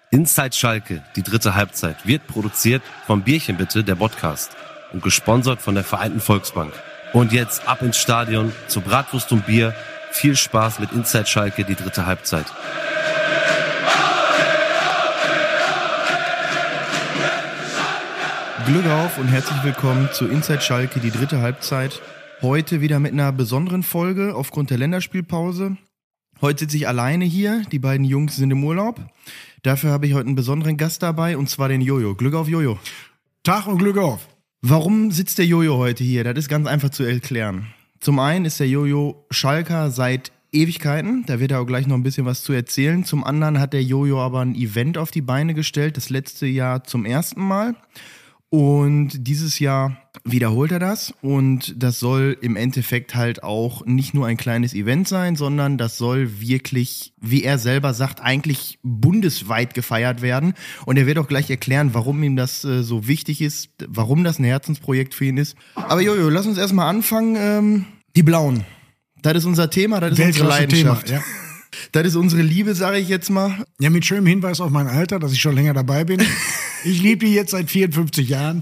Inside Schalke, die dritte Halbzeit, wird produziert vom Bierchen bitte, der Podcast, und gesponsert von der Vereinten Volksbank. Und jetzt ab ins Stadion zu Bratwurst und Bier. Viel Spaß mit Inside Schalke, die dritte Halbzeit. Glück auf und herzlich willkommen zu Inside Schalke, die dritte Halbzeit. Heute wieder mit einer besonderen Folge aufgrund der Länderspielpause. Heute sitze ich alleine hier, die beiden Jungs sind im Urlaub. Dafür habe ich heute einen besonderen Gast dabei, und zwar den Jojo. Glück auf, Jojo. Tag und Glück auf. Warum sitzt der Jojo heute hier? Das ist ganz einfach zu erklären. Zum einen ist der Jojo Schalker seit Ewigkeiten, da wird er auch gleich noch ein bisschen was zu erzählen. Zum anderen hat der Jojo aber ein Event auf die Beine gestellt, das letzte Jahr zum ersten Mal. Und dieses Jahr wiederholt er das, und das soll im Endeffekt halt auch nicht nur ein kleines Event sein, sondern das soll wirklich, wie er selber sagt, eigentlich bundesweit gefeiert werden. Und er wird auch gleich erklären, warum ihm das so wichtig ist, warum das ein Herzensprojekt für ihn ist. Aber Jojo, lass uns erstmal anfangen. Die Blauen, das ist unser Thema, das ist unsere Leidenschaft. Thema, ja. Das ist unsere Liebe, sage ich jetzt mal. Ja, mit schönem Hinweis auf mein Alter, dass ich schon länger dabei bin. Ich liebe die jetzt seit 54 Jahren.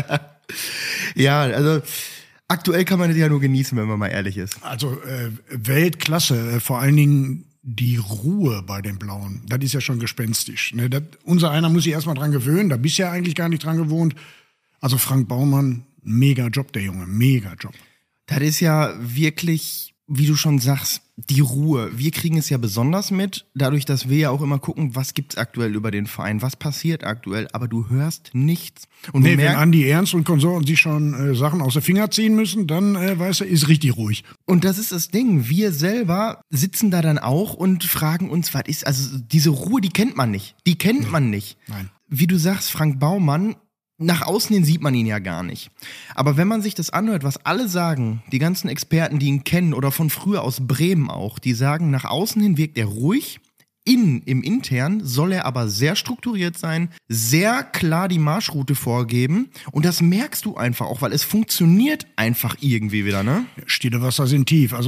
Ja, also aktuell kann man das ja nur genießen, wenn man mal ehrlich ist. Also Weltklasse, vor allen Dingen die Ruhe bei den Blauen. Das ist ja schon gespenstisch. Ne? Unser einer muss sich erstmal dran gewöhnen, da bist du ja eigentlich gar nicht dran gewohnt. Also Frank Baumann, mega Job, der Junge, mega Job. Das ist ja wirklich, wie du schon sagst, die Ruhe. Wir kriegen es ja besonders mit, dadurch, dass wir ja auch immer gucken, was gibt's aktuell über den Verein, was passiert aktuell, aber du hörst nichts. Und nee, wenn Andi Ernst und Konsorten sich schon Sachen aus der Finger ziehen müssen, dann, weißt du, ist richtig ruhig. Und das ist das Ding, wir selber sitzen da dann auch und fragen uns, was ist, also diese Ruhe, die kennt man nicht. Die kennt man nicht. Nein. Wie du sagst, Frank Baumann, nach außen hin sieht man ihn ja gar nicht. Aber wenn man sich das anhört, was alle sagen, die ganzen Experten, die ihn kennen oder von früher aus Bremen auch, die sagen, nach außen hin wirkt er ruhig, im Intern soll er aber sehr strukturiert sein, sehr klar die Marschroute vorgeben, und das merkst du einfach auch, weil es funktioniert einfach irgendwie wieder, ne? Stille Wasser sind tief. Also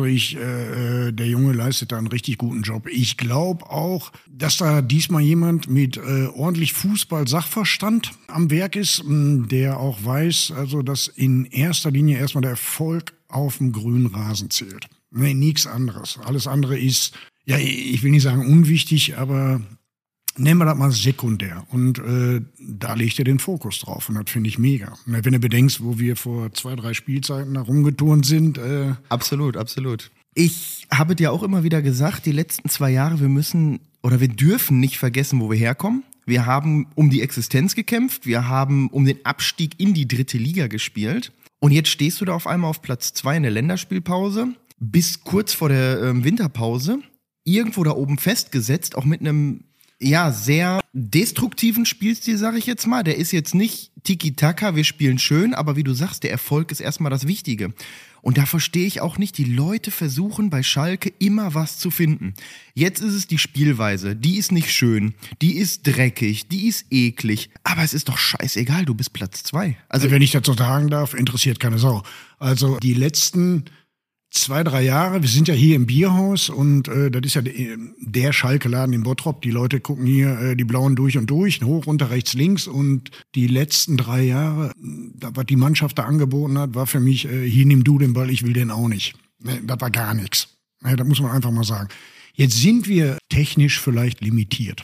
der Junge leistet da einen richtig guten Job. Ich glaube auch, dass da diesmal jemand mit ordentlich Fußball-Sachverstand am Werk ist, der auch weiß, also dass in erster Linie erstmal der Erfolg auf dem grünen Rasen zählt. Nee, nichts anderes. Alles andere ist, ja, ich will nicht sagen unwichtig, aber nennen wir das mal sekundär. Und da legt er den Fokus drauf, und das finde ich mega. Wenn du bedenkst, wo wir vor 2-3 Spielzeiten da rumgeturnt sind. Absolut, absolut. Ich habe dir auch immer wieder gesagt, die letzten 2 Jahre, wir dürfen nicht vergessen, wo wir herkommen. Wir haben um die Existenz gekämpft, wir haben um den Abstieg in die dritte Liga gespielt. Und jetzt stehst du da auf einmal auf Platz 2 in der Länderspielpause, bis kurz vor der Winterpause, irgendwo da oben festgesetzt, auch mit einem sehr destruktiven Spielstil, sag ich jetzt mal. Der ist jetzt nicht Tiki-Taka, wir spielen schön, aber wie du sagst, der Erfolg ist erstmal das Wichtige. Und da verstehe ich auch nicht, die Leute versuchen bei Schalke immer was zu finden. Jetzt ist es die Spielweise, die ist nicht schön, die ist dreckig, die ist eklig, aber es ist doch scheißegal, du bist Platz 2. Also wenn ich das so sagen darf, interessiert keine Sau. Also die letzten 2-3 Jahre, wir sind ja hier im Bierhaus, und das ist ja der Schalke-Laden in Bottrop. Die Leute gucken hier die Blauen durch und durch, hoch, runter, rechts, links, und die letzten 3 Jahre, was die Mannschaft da angeboten hat, war für mich, hier nimm du den Ball, ich will den auch nicht. Das war gar nichts. Das muss man einfach mal sagen. Jetzt sind wir technisch vielleicht limitiert.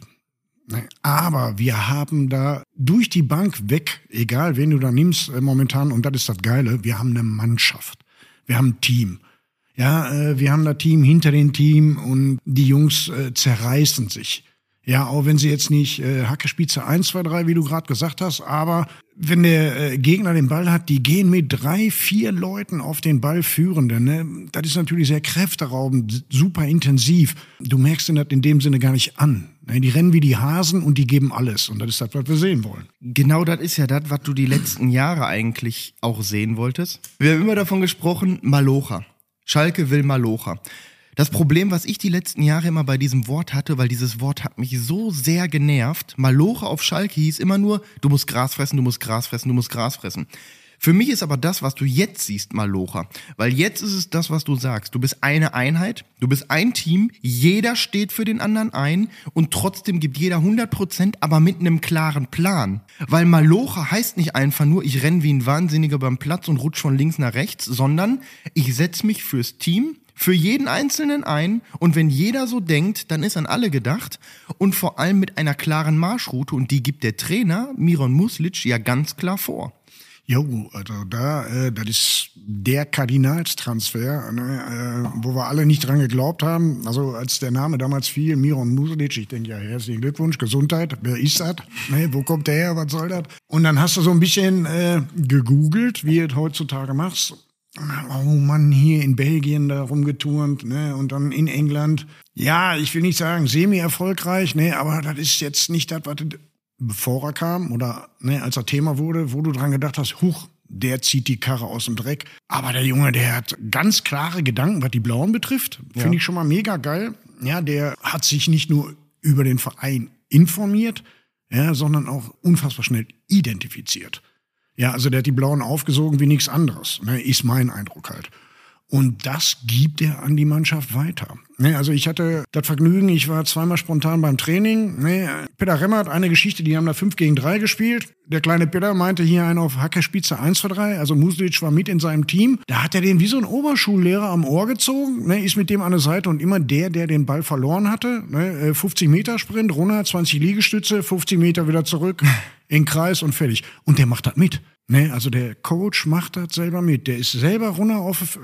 Aber wir haben da durch die Bank weg, egal wen du da nimmst momentan, und das ist das Geile, wir haben eine Mannschaft. Wir haben ein Team. Ja, wir haben das Team hinter dem Team, und die Jungs zerreißen sich. Ja, auch wenn sie jetzt nicht Hackespitze 1, 2, 3, wie du gerade gesagt hast, aber wenn der Gegner den Ball hat, die gehen mit 3, 4 Leuten auf den Ballführenden. Ne? Das ist natürlich sehr kräfteraubend, super intensiv. Du merkst den das in dem Sinne gar nicht an. Ne? Die rennen wie die Hasen und die geben alles. Und das ist das, was wir sehen wollen. Genau das ist ja das, was du die letzten Jahre eigentlich auch sehen wolltest. Wir haben immer davon gesprochen, Malocha. Schalke will Malocha. Das Problem, was ich die letzten Jahre immer bei diesem Wort hatte, weil dieses Wort hat mich so sehr genervt, Malocha auf Schalke hieß immer nur, du musst Gras fressen, du musst Gras fressen, du musst Gras fressen. Für mich ist aber das, was du jetzt siehst, Malocha. Weil jetzt ist es das, was du sagst. Du bist eine Einheit, du bist ein Team, jeder steht für den anderen ein und trotzdem gibt jeder 100%, aber mit einem klaren Plan. Weil Malocha heißt nicht einfach nur, ich renne wie ein Wahnsinniger beim Platz und rutsch von links nach rechts, sondern ich setze mich fürs Team, für jeden Einzelnen ein und wenn jeder so denkt, dann ist an alle gedacht und vor allem mit einer klaren Marschroute und die gibt der Trainer Miron Muslic ja ganz klar vor. Jo, also das ist der Kardinalstransfer, ne, wo wir alle nicht dran geglaubt haben. Also als der Name damals fiel, Miron Muslic, ich denke ja, herzlichen Glückwunsch, Gesundheit, wer ist das? Ne, wo kommt der her, was soll das? Und dann hast du so ein bisschen gegoogelt, wie du es heutzutage machst. Oh Mann, hier in Belgien da rumgeturnt, ne, und dann in England. Ja, ich will nicht sagen semi-erfolgreich, ne, aber das ist jetzt nicht das, was bevor er kam oder ne, als er Thema wurde, wo du dran gedacht hast, huch, der zieht die Karre aus dem Dreck. Aber der Junge, der hat ganz klare Gedanken, was die Blauen betrifft. Finde ich schon mal mega geil. Ja, der hat sich nicht nur über den Verein informiert, ja, sondern auch unfassbar schnell identifiziert. Ja, also der hat die Blauen aufgesogen wie nichts anderes, ne, ist mein Eindruck halt. Und das gibt er an die Mannschaft weiter. Ne, also ich hatte das Vergnügen, ich war zweimal spontan beim Training. Ne, Peter Remmer hat eine Geschichte, die haben da 5 gegen 3 gespielt. Der kleine Peter meinte hier einen auf Hackerspitze 1-2-3. Also Muslic war mit in seinem Team. Da hat er den wie so ein Oberschullehrer am Ohr gezogen, ne, ist mit dem an der Seite und immer der den Ball verloren hatte. Ne, 50 Meter Sprint, runter, 20 Liegestütze, 50 Meter wieder zurück, in Kreis und fertig. Und der macht das mit. Ne, also der Coach macht das selber mit. Der ist selber runter auf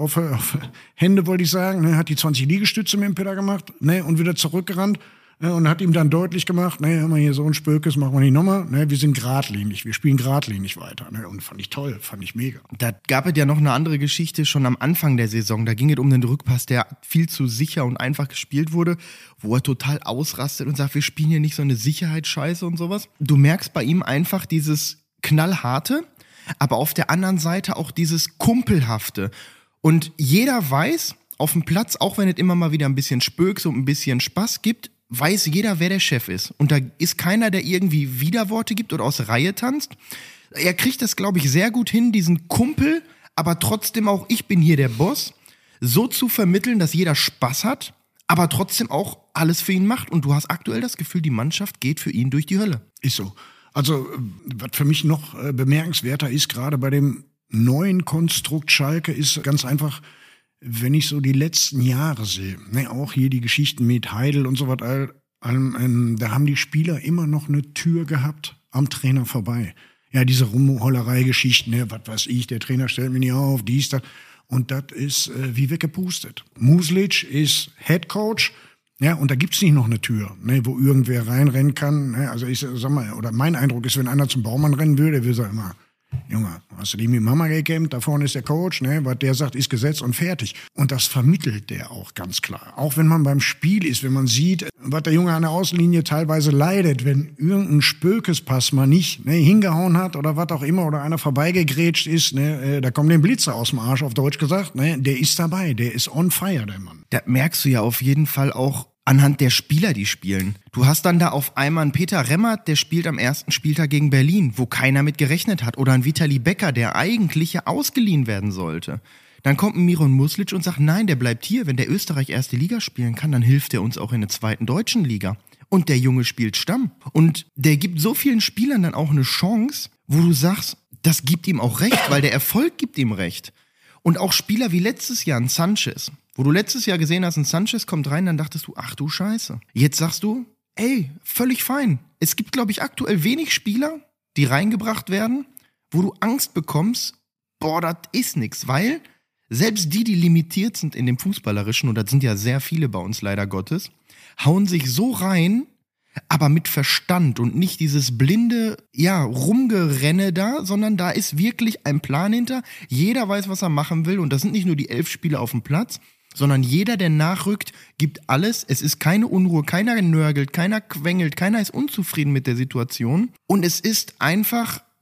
Hände, wollte ich sagen. Ne, hat die 20 Liegestütze mit dem Peter gemacht, ne, und wieder zurückgerannt. Und hat ihm dann deutlich gemacht, ne, haben wir hier so ein Spökes, machen wir nicht nochmal. Ne, wir sind geradlinig, wir spielen geradlinig weiter. Ne, und fand ich toll, fand ich mega. Da gab es ja noch eine andere Geschichte schon am Anfang der Saison. Da ging es um den Rückpass, der viel zu sicher und einfach gespielt wurde, wo er total ausrastet und sagt, wir spielen hier nicht so eine Sicherheitsscheiße und sowas. Du merkst bei ihm einfach dieses knallharte, aber auf der anderen Seite auch dieses kumpelhafte. Und jeder weiß auf dem Platz, auch wenn es immer mal wieder ein bisschen Spöks und ein bisschen Spaß gibt, weiß jeder, wer der Chef ist. Und da ist keiner, der irgendwie Widerworte gibt oder aus Reihe tanzt. Er kriegt das, glaube ich, sehr gut hin, diesen Kumpel, aber trotzdem auch, ich bin hier der Boss, so zu vermitteln, dass jeder Spaß hat, aber trotzdem auch alles für ihn macht. Und du hast aktuell das Gefühl, die Mannschaft geht für ihn durch die Hölle. Ist so. Also, was für mich noch bemerkenswerter ist, gerade bei dem neuen Konstrukt Schalke, ist ganz einfach, wenn ich so die letzten Jahre sehe, ne, auch hier die Geschichten mit Heidel und so was, da haben die Spieler immer noch eine Tür gehabt am Trainer vorbei. Ja, diese Rumhollerei-Geschichten, ne, was weiß ich, der Trainer stellt mich nicht auf, dies, das. Und das ist wie weggepustet. Muslic ist Headcoach. Ja, und da gibt's nicht noch eine Tür, ne, wo irgendwer reinrennen kann. Ne? Also ich sag mal, oder mein Eindruck ist, wenn einer zum Baumann rennen will, der will sagen immer, Junge, hast du die mit Mama gekämmt? Da vorne ist der Coach, ne? Was der sagt, ist Gesetz und fertig. Und das vermittelt der auch ganz klar. Auch wenn man beim Spiel ist, wenn man sieht, was der Junge an der Außenlinie teilweise leidet, wenn irgendein Spökespass mal nicht hingehauen hat oder was auch immer oder einer vorbeigegrätscht ist, ne? Da kommt dem Blitzer aus dem Arsch, auf Deutsch gesagt. Ne? Der ist dabei, der ist on fire, der Mann. Da merkst du ja auf jeden Fall auch anhand der Spieler, die spielen. Du hast dann da auf einmal einen Peter Remmert, der spielt am ersten Spieltag gegen Berlin, wo keiner mit gerechnet hat. Oder einen Vitali Becker, der eigentlich ja ausgeliehen werden sollte. Dann kommt ein Miron Muslic und sagt, nein, der bleibt hier. Wenn der Österreich erste Liga spielen kann, dann hilft er uns auch in der zweiten deutschen Liga. Und der Junge spielt Stamm. Und der gibt so vielen Spielern dann auch eine Chance, wo du sagst, das gibt ihm auch recht, weil der Erfolg gibt ihm recht. Und auch Spieler wie letztes Jahr ein Sanchez, wo du letztes Jahr gesehen hast, ein Sanchez kommt rein, dann dachtest du, ach du Scheiße. Jetzt sagst du, ey, völlig fein. Es gibt, glaube ich, aktuell wenig Spieler, die reingebracht werden, wo du Angst bekommst, boah, das ist nix. Weil selbst die limitiert sind in dem Fußballerischen, und das sind ja sehr viele bei uns leider Gottes, hauen sich so rein, aber mit Verstand und nicht dieses blinde, ja, Rumgerenne da, sondern da ist wirklich ein Plan hinter. Jeder weiß, was er machen will, und das sind nicht nur die 11 Spieler auf dem Platz, sondern jeder, der nachrückt, gibt alles. Es ist keine Unruhe, keiner nörgelt, keiner quengelt, keiner ist unzufrieden mit der Situation. Und es ist einfach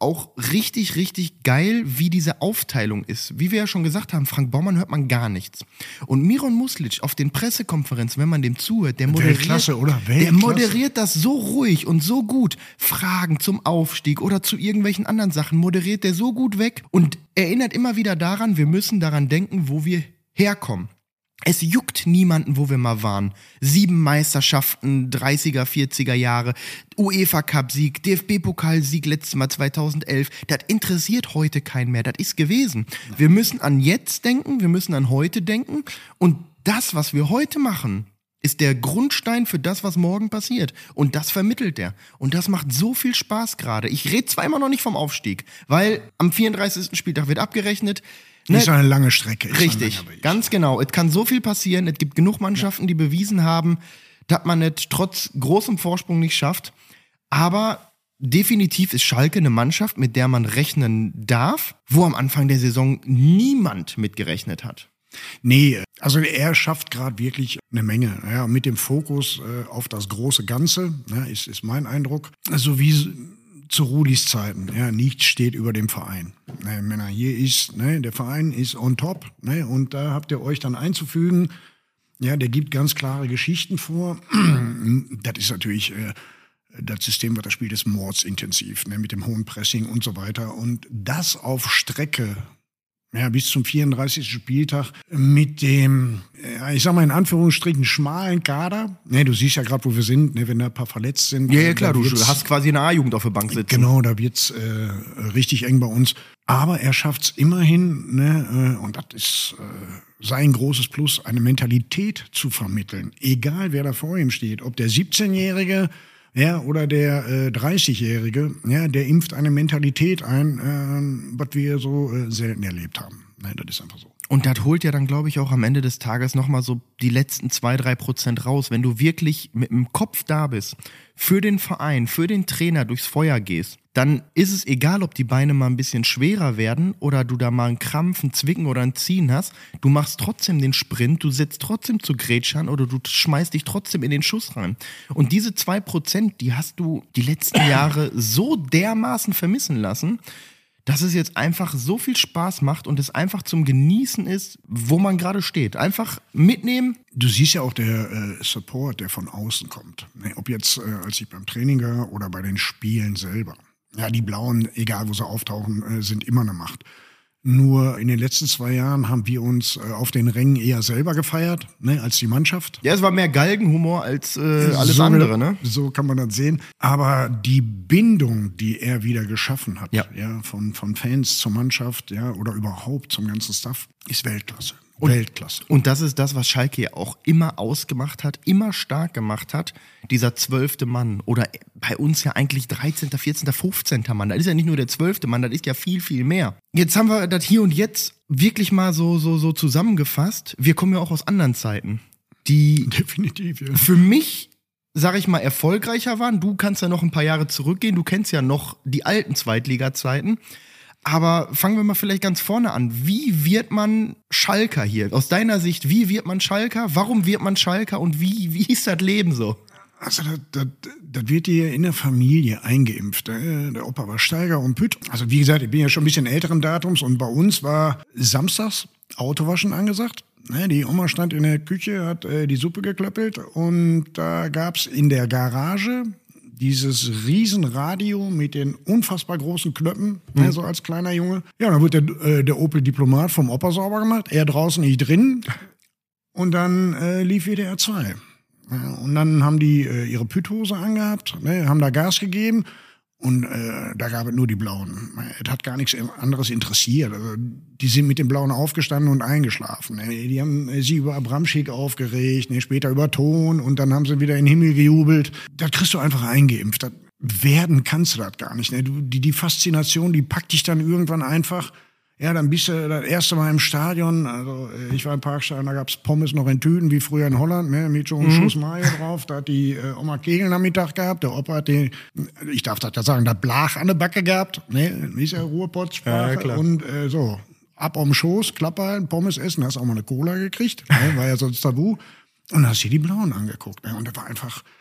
auch richtig, richtig geil, wie diese Aufteilung ist. Wie wir ja schon gesagt haben, Frank Baumann hört man gar nichts. Und Miron Muslic auf den Pressekonferenzen, wenn man dem zuhört, der Weltklasse, oder? Der moderiert das so ruhig und so gut. Fragen zum Aufstieg oder zu irgendwelchen anderen Sachen moderiert der so gut weg und erinnert immer wieder daran, wir müssen daran denken, wo wir herkommen. Es juckt niemanden, wo wir mal waren. 7 Meisterschaften, 30er, 40er Jahre, UEFA-Cup-Sieg, DFB-Pokalsieg letztes Mal 2011. Das interessiert heute keinen mehr. Das ist gewesen. Wir müssen an jetzt denken, wir müssen an heute denken. Und das, was wir heute machen, ist der Grundstein für das, was morgen passiert. Und das vermittelt er. Und das macht so viel Spaß gerade. Ich rede zwar immer noch nicht vom Aufstieg, weil am 34. Spieltag wird abgerechnet. Ne? Ist eine lange Strecke. Richtig, ganz genau. Es kann so viel passieren. Es gibt genug Mannschaften, die bewiesen haben, dass man es trotz großem Vorsprung nicht schafft. Aber definitiv ist Schalke eine Mannschaft, mit der man rechnen darf, wo am Anfang der Saison niemand mitgerechnet hat. Nee, also er schafft gerade wirklich eine Menge. Ja, mit dem Fokus auf das große Ganze, ja, ist mein Eindruck. Also wie zu Rudis Zeiten, ja, nichts steht über dem Verein. Männer, hier ist, der Verein ist on top, und da habt ihr euch dann einzufügen. Ja, der gibt ganz klare Geschichten vor. Das ist natürlich, das System, was er spielt, ist mordsintensiv, mit dem hohen Pressing und so weiter. Und das auf Strecke, ja, bis zum 34. Spieltag mit dem, ich sag mal in Anführungsstrichen, schmalen Kader. Du siehst ja gerade, wo wir sind, wenn da ein paar verletzt sind. Ja, klar, du hast quasi eine A-Jugend auf der Bank sitzen. Genau, da wird's richtig eng bei uns. Aber er schafft's immerhin, und das ist sein großes Plus, eine Mentalität zu vermitteln. Egal, wer da vor ihm steht, ob der 17-Jährige, ja, oder der 30-Jährige, ja, der impft eine Mentalität ein, was wir so selten erlebt haben. Nein, das ist einfach so. Und das holt ja dann, glaube ich, auch am Ende des Tages nochmal so die letzten 2-3% raus. Wenn du wirklich mit dem Kopf da bist, für den Verein, für den Trainer durchs Feuer gehst, dann ist es egal, ob die Beine mal ein bisschen schwerer werden oder du da mal einen Krampf, ein Zwicken oder ein Ziehen hast. Du machst trotzdem den Sprint, du setzt trotzdem zu Grätschern oder du schmeißt dich trotzdem in den Schuss rein. Und diese 2%, die hast du die letzten Jahre so dermaßen vermissen lassen, dass es jetzt einfach so viel Spaß macht und es einfach zum Genießen ist, wo man gerade steht. Einfach mitnehmen. Du siehst ja auch der Support, der von außen kommt. Ob jetzt, als ich beim Training war oder bei den Spielen selber. Ja, die Blauen, egal wo sie auftauchen, sind immer eine Macht. Nur in den letzten 2 Jahren haben wir uns auf den Rängen eher selber gefeiert, als die Mannschaft. Ja, es war mehr Galgenhumor als alles andere, ne? So kann man das sehen. Aber die Bindung, die er wieder geschaffen hat, ja, von Fans zur Mannschaft, ja, oder überhaupt zum ganzen Staff, ist Weltklasse. Weltklasse. Und das ist das, was Schalke ja auch immer ausgemacht hat, immer stark gemacht hat, dieser 12. Mann. Oder bei uns ja eigentlich 13., 14., 15. Mann. Das ist ja nicht nur der 12. Mann, das ist ja viel, viel mehr. Jetzt haben wir das hier und jetzt wirklich mal so zusammengefasst. Wir kommen ja auch aus anderen Zeiten, die definitiv, ja, für mich, sag ich mal, erfolgreicher waren. Du kannst ja noch ein paar Jahre zurückgehen. Du kennst ja noch die alten Zweitliga-Zeiten. Aber fangen wir mal vielleicht ganz vorne an. Wie wird man Schalker hier? Aus deiner Sicht, wie wird man Schalker? Warum wird man Schalker? Und wie ist das Leben so? Also das wird dir in der Familie eingeimpft. Der Opa war Steiger und Pütt. Also wie gesagt, ich bin ja schon ein bisschen älteren Datums. Und bei uns war samstags Autowaschen angesagt. Die Oma stand in der Küche, hat die Suppe geklöppelt. Und da gab's in der Garage dieses Riesenradio mit den unfassbar großen Knöpfen, so als kleiner Junge. Ja, dann wird der Opel Diplomat vom Opa sauber gemacht, er draußen, ich drin. Und dann lief WDR 2. Und dann haben die ihre Pütthose angehabt, haben da Gas gegeben. Und da gab es nur die Blauen. Es hat gar nichts anderes interessiert. Also, die sind mit den Blauen aufgestanden und eingeschlafen. Die haben sie über Abramschick aufgeregt, später über Ton und dann haben sie wieder in den Himmel gejubelt. Das kriegst du einfach eingeimpft. Das werden kannst du das gar nicht. Die Faszination, die packt dich dann irgendwann einfach. Ja, dann bist du das erste Mal im Stadion. Also ich war im Parkstadion, da gab's Pommes noch in Tüten, wie früher in Holland, mit so einem Schuss Mayo drauf. Da hat die Oma Kegel am Mittag gehabt. Der Opa hat ich darf das ja sagen, da Blach an der Backe gehabt. Ist ja Ruhrpott-Sprache. Ja, und so, ab am Schoß, Klappe halten, Pommes essen. Hast auch mal eine Cola gekriegt. War ja sonst tabu. Und dann hast du dir die Blauen angeguckt. Und das war einfach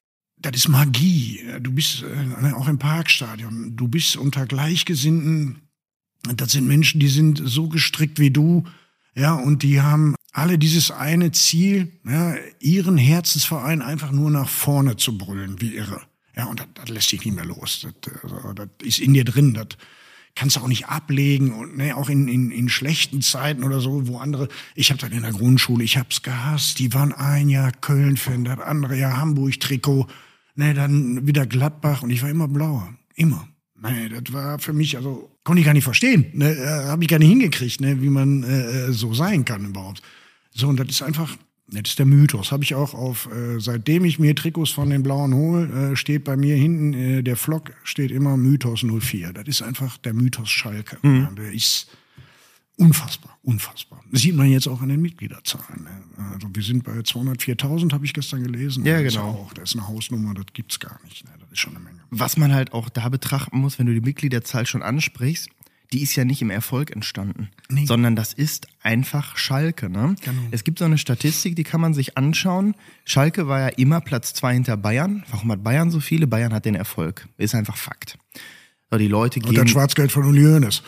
das ist Magie. Du bist auch im Parkstadion. Du bist unter Gleichgesinnten. Das sind Menschen, die sind so gestrickt wie du. Ja, und die haben alle dieses eine Ziel, ja, ihren Herzensverein einfach nur nach vorne zu brüllen, wie irre. Ja, und das lässt dich nicht mehr los. Das ist in dir drin. Das kannst du auch nicht ablegen. Und ne, auch in schlechten Zeiten oder so, wo andere, ich habe das in der Grundschule, ich hab's gehasst. Die waren ein Jahr Köln-Fan, das andere Jahr Hamburg-Trikot, ne, dann wieder Gladbach und ich war immer blauer. Immer. Nee, das war für mich, also konnte ich gar nicht verstehen. Ne, habe ich gar nicht hingekriegt, ne, wie man so sein kann überhaupt. So, und das ist einfach, das ist der Mythos. Habe ich auch seitdem ich mir Trikots von den Blauen hole, steht bei mir hinten, der Flock steht immer Mythos 04. Das ist einfach der Mythos Schalke. Ja, der ist unfassbar, unfassbar. Das sieht man jetzt auch an den Mitgliederzahlen. Ne? Also wir sind bei 204.000, habe ich gestern gelesen. Ja, das genau. Das ist eine Hausnummer, das gibt's gar nicht. Ne? Das ist schon eine Menge. Was man halt auch da betrachten muss, wenn du die Mitgliederzahl schon ansprichst, die ist ja nicht im Erfolg entstanden, sondern das ist einfach Schalke. Ne? Genau. Es gibt so eine Statistik, die kann man sich anschauen. Schalke war ja immer Platz 2 hinter Bayern. Warum hat Bayern so viele? Bayern hat den Erfolg. Ist einfach Fakt. So, die Leute gehen. Und das Schwarzgeld von Uli Hoeneß.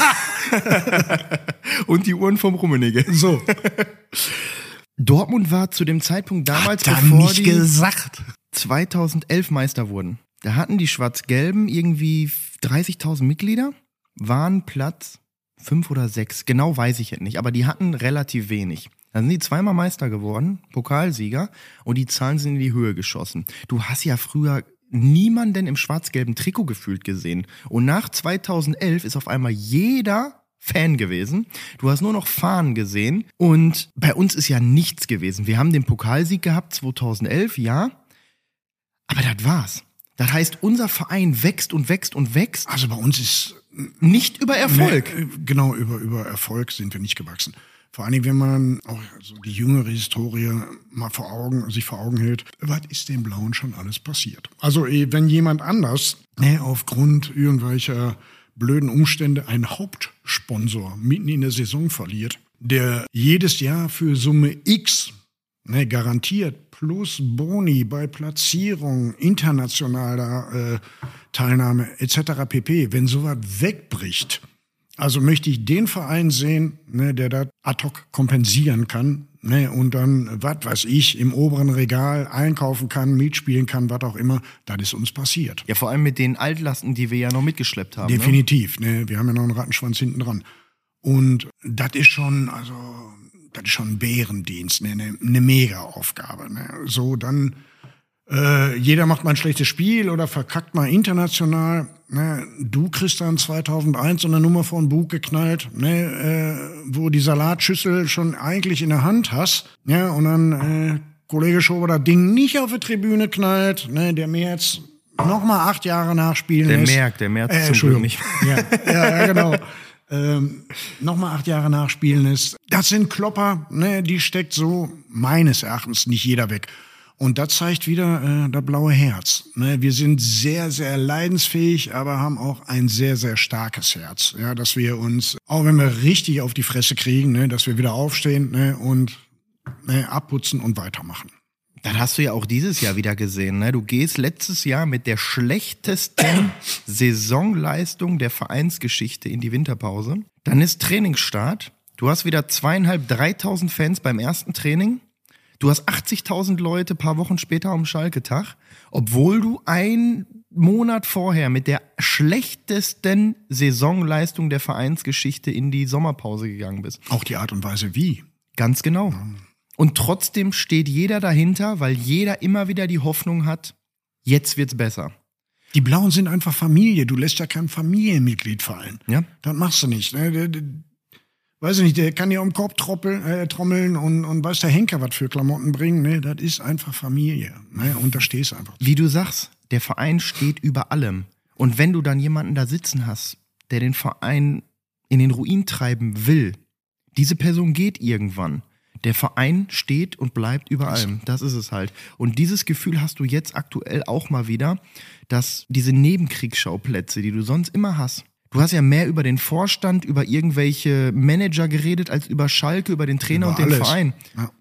Und die Uhren vom Rummenigge. So. Dortmund war zu dem Zeitpunkt damals, Hat er bevor nicht die gesagt. 2011 Meister wurden. Da hatten die Schwarz-Gelben irgendwie 30.000 Mitglieder, waren Platz 5 oder 6. Genau weiß ich jetzt nicht, aber die hatten relativ wenig. Dann sind die zweimal Meister geworden, Pokalsieger, und die Zahlen sind in die Höhe geschossen. Du hast ja früher niemanden im schwarz-gelben Trikot gefühlt gesehen. Und nach 2011 ist auf einmal jeder Fan gewesen. Du hast nur noch Fahnen gesehen. Und bei uns ist ja nichts gewesen. Wir haben den Pokalsieg gehabt 2011, ja. Aber das war's. Das heißt, unser Verein wächst und wächst und wächst. Also bei uns ist nicht über Erfolg. Genau, über Erfolg sind wir nicht gewachsen. Vor allen Dingen, wenn man auch so die jüngere Historie mal sich vor Augen hält, was ist den Blauen schon alles passiert? Also wenn jemand anders aufgrund irgendwelcher blöden Umstände einen Hauptsponsor mitten in der Saison verliert, der jedes Jahr für Summe X garantiert plus Boni bei Platzierung, internationaler Teilnahme etc. pp. Wenn sowas wegbricht, also möchte ich den Verein sehen, der das ad hoc kompensieren kann und dann, was weiß ich, im oberen Regal einkaufen kann, mitspielen kann, was auch immer. Das ist uns passiert. Ja, vor allem mit den Altlasten, die wir ja noch mitgeschleppt haben. Definitiv. Ne? Wir haben ja noch einen Rattenschwanz hinten dran. Und das ist schon, ein Bärendienst, eine Mega-Aufgabe. Ne? So, dann jeder macht mal ein schlechtes Spiel oder verkackt mal international. Ne? Du kriegst dann 2001 so eine Nummer vor den Bug geknallt, wo die Salatschüssel schon eigentlich in der Hand hast. Ja? Und dann Kollege Schober das Ding nicht auf die Tribüne knallt, der mir jetzt noch mal 8 Jahre nachspielen lässt. Der merkt zum Glück nicht. Ja, genau. Noch mal 8 Jahre nachspielen ist. Das sind Klopper, die steckt so meines Erachtens nicht jeder weg. Und das zeigt wieder das blaue Herz. Wir sind sehr, sehr leidensfähig, aber haben auch ein sehr, sehr starkes Herz. Ja, dass wir uns, auch wenn wir richtig auf die Fresse kriegen, dass wir wieder aufstehen und abputzen und weitermachen. Das hast du ja auch dieses Jahr wieder gesehen. Ne? Du gehst letztes Jahr mit der schlechtesten Saisonleistung der Vereinsgeschichte in die Winterpause. Dann ist Trainingsstart. Du hast wieder 2.500, 3.000 Fans beim ersten Training. Du hast 80.000 Leute ein paar Wochen später am Schalke-Tag, obwohl du einen Monat vorher mit der schlechtesten Saisonleistung der Vereinsgeschichte in die Sommerpause gegangen bist. Auch die Art und Weise wie. Ganz genau. Ja. Und trotzdem steht jeder dahinter, weil jeder immer wieder die Hoffnung hat, jetzt wird's besser. Die Blauen sind einfach Familie. Du lässt ja kein Familienmitglied fallen. Ja. Das machst du nicht. Weiß ich nicht, der kann ja um den Korb trommeln und weiß der Henker was für Klamotten bringen. Das ist einfach Familie. Und da stehst du einfach. Wie du sagst, der Verein steht über allem. Und wenn du dann jemanden da sitzen hast, der den Verein in den Ruin treiben will, diese Person geht irgendwann. Der Verein steht und bleibt über allem. Das ist es halt. Und dieses Gefühl hast du jetzt aktuell auch mal wieder, dass diese Nebenkriegsschauplätze, die du sonst immer hast, du hast ja mehr über den Vorstand, über irgendwelche Manager geredet, als über Schalke, über den Trainer und den Verein. Ja.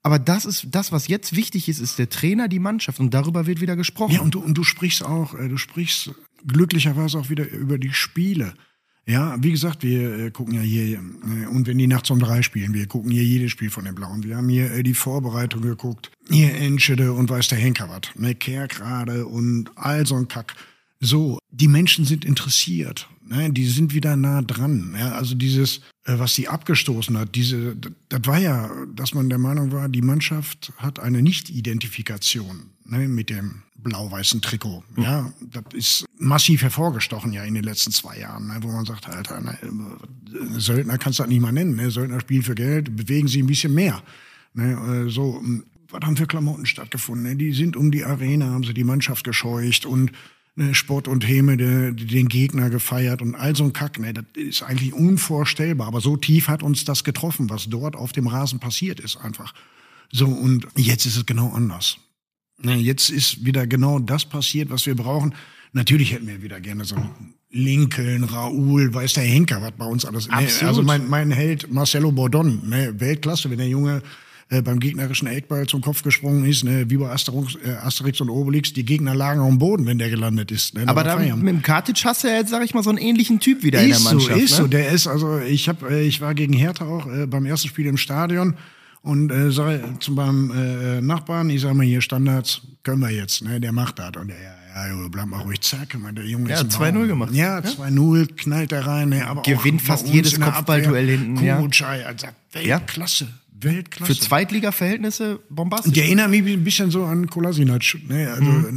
Aber das ist das, was jetzt wichtig ist der Trainer, die Mannschaft. Und darüber wird wieder gesprochen. Ja, und du sprichst glücklicherweise auch wieder über die Spiele. Ja, wie gesagt, wir gucken ja hier, und wenn die nachts um 3 spielen, wir gucken hier jedes Spiel von den Blauen. Wir haben hier die Vorbereitung geguckt. Hier Enschede und weiß der Henker was. Ne, Kerkrade und all so ein Kack. So, die Menschen sind interessiert. Ne, die sind wieder nah dran. Ja, also dieses, was sie abgestoßen hat, das war ja, dass man der Meinung war, die Mannschaft hat eine Nicht-Identifikation, ne, mit dem blau-weißen Trikot. Ja, das ist massiv hervorgestochen ja in den letzten 2 Jahren, ne, wo man sagt, Alter, ne, Söldner kannst du das nicht mal nennen. Ne, Söldner spielen für Geld, bewegen sie ein bisschen mehr. Ne, so, was haben für Klamotten stattgefunden? Ne? Die sind um die Arena, haben sie die Mannschaft gescheucht und Spott und Häme den Gegner gefeiert und all so ein Kack. Ne, das ist eigentlich unvorstellbar. Aber so tief hat uns das getroffen, was dort auf dem Rasen passiert ist einfach. So, und jetzt ist es genau anders. Ne, jetzt ist wieder genau das passiert, was wir brauchen. Natürlich hätten wir wieder gerne so Lincoln, Raoul, weiß der Henker, was bei uns alles. Ne, also mein Held Marcelo Bordon, ne, Weltklasse, wenn der Junge beim gegnerischen Eckball zum Kopf gesprungen ist, ne, wie bei Asterix und Obelix, die Gegner lagen auf dem Boden, wenn der gelandet ist. Ne, aber da mit dem Kartic hast du ja jetzt, sag ich mal, so einen ähnlichen Typ wieder in der Mannschaft. Ist so, der ist, also ich war gegen Hertha auch beim ersten Spiel im Stadion und sag zu meinem Nachbarn, ich sag mal hier Standards, können wir jetzt, ne, der macht das. Und ja, bleib mal ruhig, zack, der Junge ist 2-0 gemacht. Ja, 2-0, knallt er rein. Ne, aber gewinnt fast jedes Kopfballduell hinten. Kurucay, also Weltklasse. Weltklasse. Für Zweitliga-Verhältnisse bombastisch. Die erinnert mich ein bisschen so an Kolasinac. Ne?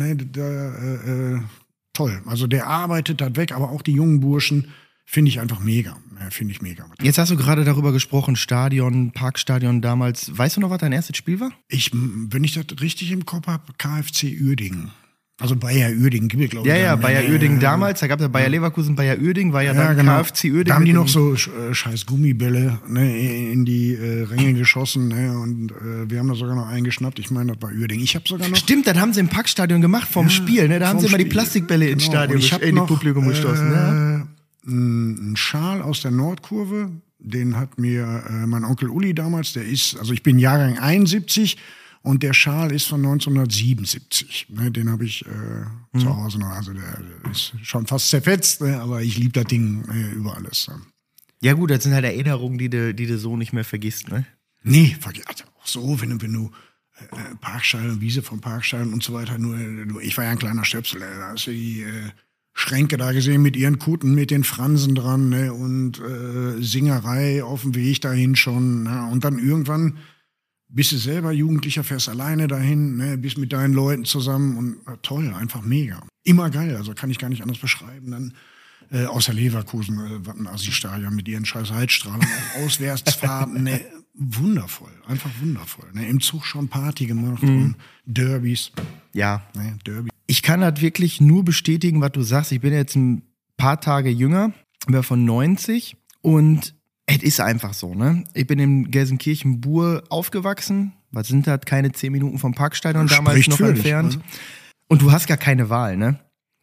Also, toll. Also der arbeitet das weg, aber auch die jungen Burschen finde ich einfach mega. Finde ich mega. Jetzt hast du gerade darüber gesprochen, Stadion, Parkstadion damals. Weißt du noch, was dein erstes Spiel war? Wenn ich das richtig im Kopf habe, KFC Uerdingen. Also Bayer Uerdingen gibt es, glaube ich. Ja, Bayer Uerdingen damals, da gab es ja Bayer Leverkusen, Bayer Uerdingen, war ja dann genau. KFC Uerdingen. Da haben die noch so scheiß Gummibälle, ne, in die Ränge geschossen, ne, und wir haben da sogar noch einen geschnappt. Ich meine, das war Uerdingen. Ich habe sogar noch... Stimmt, das haben sie im Parkstadion gemacht vom Spiel, ne, da haben sie immer die Plastikbälle ins Stadion, in die Publikum geschossen. Ja. Ein Schal aus der Nordkurve, den hat mir mein Onkel Uli damals, also ich bin Jahrgang 71, und der Schal ist von 1977. Ne, den habe ich zu Hause noch. Also der ist schon fast zerfetzt, ne, aber ich liebe das Ding über alles. Ja gut, das sind halt Erinnerungen, die du so nicht mehr vergisst, ne? Nee, also auch so, wenn du Parkstadion, Wiese vom Parkstadion und so weiter, ich war ja ein kleiner Stöpsel, da hast du die Schränke da gesehen mit ihren Kuten, mit den Fransen dran, ne, und Singerei auf dem Weg dahin schon. Ne, und dann irgendwann bist du selber Jugendlicher, fährst alleine dahin, ne, bist mit deinen Leuten zusammen und toll, einfach mega. Immer geil, also kann ich gar nicht anders beschreiben. Dann außer Leverkusen, Wattenassi-Stadion mit ihren scheiß Heizstrahlen, Auswärtsfahrten, ne, wundervoll, einfach wundervoll. Ne, im Zug schon Party gemacht und Derbys. Ja, ne, Derby. Ich kann das wirklich nur bestätigen, was du sagst. Ich bin jetzt ein paar Tage jünger, bin von 90 und es ist einfach so, ne? Ich bin in Gelsenkirchen-Bur aufgewachsen. Was sind das? Keine 10 Minuten vom Parkstadion damals noch entfernt. Dich, und du hast gar keine Wahl, ne?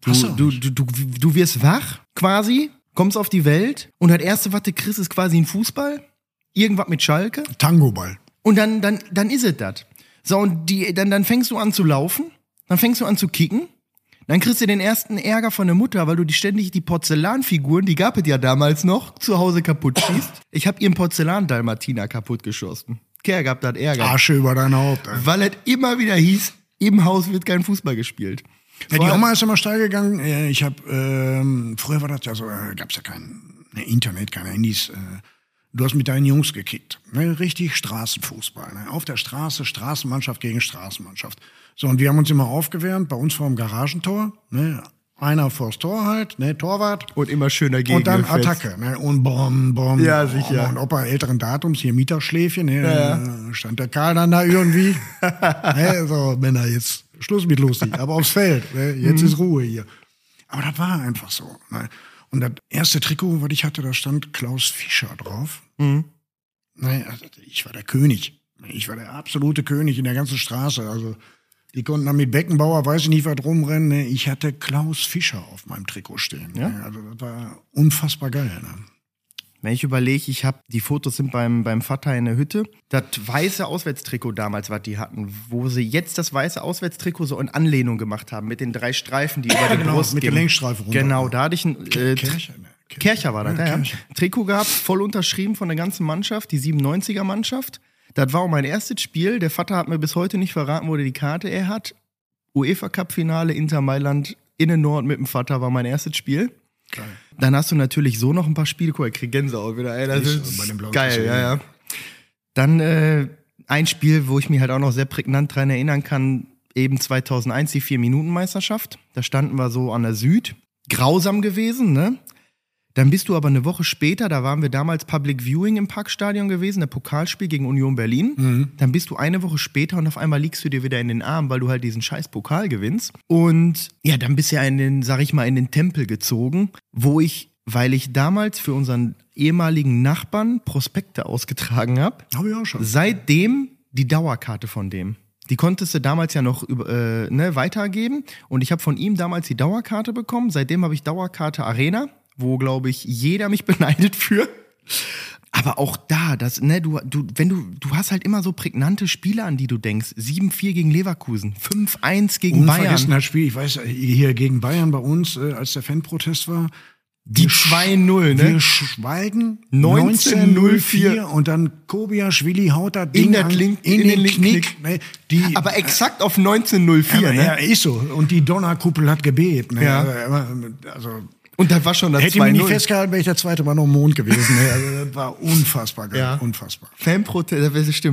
Du wirst wach, quasi, kommst auf die Welt und das Erste, was du kriegst, ist quasi ein Fußball. Irgendwas mit Schalke. Tangoball. Und dann ist es das. So, und dann fängst du an zu laufen, dann fängst du an zu kicken. Dann kriegst du den ersten Ärger von der Mutter, weil du ständig die Porzellanfiguren, die gab es ja damals noch, zu Hause kaputt schießt. Ich hab ihren Porzellan-Dalmatiner kaputt geschossen. Kerl gab das Ärger. Asche über dein Haupt. Ey. Weil es immer wieder hieß, im Haus wird kein Fußball gespielt. Ja, die Oma ist immer steil gegangen. Ich habe früher war das ja so, gab's ja kein Internet, keine Handys. Du hast mit deinen Jungs gekickt. Ne? Richtig Straßenfußball. Ne? Auf der Straße, Straßenmannschaft gegen Straßenmannschaft. So, und wir haben uns immer aufgewärmt, bei uns vor dem Garagentor. Ne? Einer vors Tor halt, ne? Torwart. Und immer schön dagegen. Und dann Attacke. Ne? Und bom. Ja, sicher. Und Opa älteren Datums, hier Mittagsschläfchen. Ne? Ja. Stand der Karl dann da irgendwie. Ne? So, Männer, jetzt Schluss mit lustig. Aber aufs Feld. Ne? Jetzt ist Ruhe hier. Aber das war einfach so. Ne? Und das erste Trikot, was ich hatte, da stand Klaus Fischer drauf. Naja, ich war der König. Ich war der absolute König in der ganzen Straße. Also die konnten dann mit Beckenbauer, weiß ich nicht, was rumrennen. Ich hatte Klaus Fischer auf meinem Trikot stehen. Ja? Also das war unfassbar geil. Ne? Wenn ich überlege, die Fotos sind beim Vater in der Hütte. Das weiße Auswärtstrikot damals, was die hatten, wo sie jetzt das weiße Auswärtstrikot so in Anlehnung gemacht haben, mit den 3 Streifen, die über die Brust mit gehen. der Längsstreifen runter. Genau, da hatte ich ein Kercher war das, ja. Kercher. Trikot gehabt, voll unterschrieben von der ganzen Mannschaft, die 97er-Mannschaft. Das war auch mein erstes Spiel. Der Vater hat mir bis heute nicht verraten, wo der die Karte er hat. UEFA-Cup-Finale, Inter Mailand, Innennord mit dem Vater war mein erstes Spiel. Geil. Dann hast du natürlich so noch ein paar Spiele. Guck, ich krieg Gänsehaut wieder. Ey, das ist bei dem blauen geil, Schlüssel, ja. Dann ein Spiel, wo ich mich halt auch noch sehr prägnant dran erinnern kann, eben 2001, die 4-Minuten-Meisterschaft. Da standen wir so an der Süd. Grausam gewesen, ne? Dann bist du aber eine Woche später, da waren wir damals Public Viewing im Parkstadion gewesen, der Pokalspiel gegen Union Berlin. Mhm. Dann bist du eine Woche später und auf einmal liegst du dir wieder in den Armen, weil du halt diesen scheiß Pokal gewinnst. Und ja, dann bist du ja in den Tempel gezogen, weil ich damals für unseren ehemaligen Nachbarn Prospekte ausgetragen habe. Habe ich auch schon. Seitdem die Dauerkarte von dem. Die konntest du damals ja noch weitergeben. Und ich habe von ihm damals die Dauerkarte bekommen. Seitdem habe ich Dauerkarte Arena, wo, glaube ich, jeder mich beneidet für. Aber auch da, du hast halt immer so prägnante Spiele, an die du denkst. 7-4 gegen Leverkusen, 5-1 gegen Bayern. Unvergessen das Spiel, ich weiß, hier gegen Bayern bei uns, als der Fanprotest war. Die 2-0, ne? Wir schweigen 19:04 und dann Kobiaschwili haut das Ding in den Knick. Ne, aber exakt auf 19:04, ne? Ja, ist so. Und die Donnerkuppel hat gebebt. Ne? Ja. Also und das war schon das 2-0. Hätte ich mich nicht festgehalten, wäre ich der zweite Mal noch im Mond gewesen. Ne? Also das war unfassbar geil, ja. Unfassbar. Fanprotest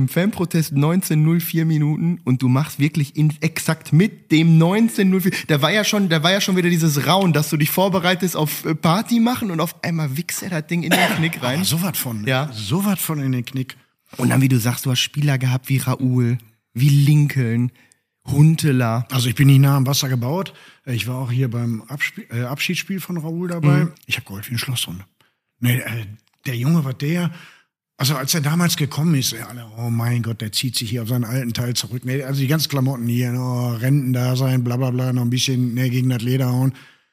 19:04 Minuten und du machst wirklich exakt mit dem 19:04. Da war ja schon wieder dieses Rauen, dass du dich vorbereitest auf Party machen und auf einmal wichst er das Ding in den Knick rein. Aber sowas von, ja. Sowas von in den Knick. Und dann, wie du sagst, du hast Spieler gehabt wie Raoul, wie Lincoln, Huntelaar. Also ich bin nicht nah am Wasser gebaut. Ich war auch hier beim Abschiedsspiel von Raoul dabei. Ich habe geholfen in Schlossrunde. Nee, der Junge war also als er damals gekommen ist, alle, oh mein Gott, der zieht sich hier auf seinen alten Teil zurück. Nee, also die ganzen Klamotten hier, Renten da sein, bla bla bla, noch ein bisschen gegen das Leder hauen.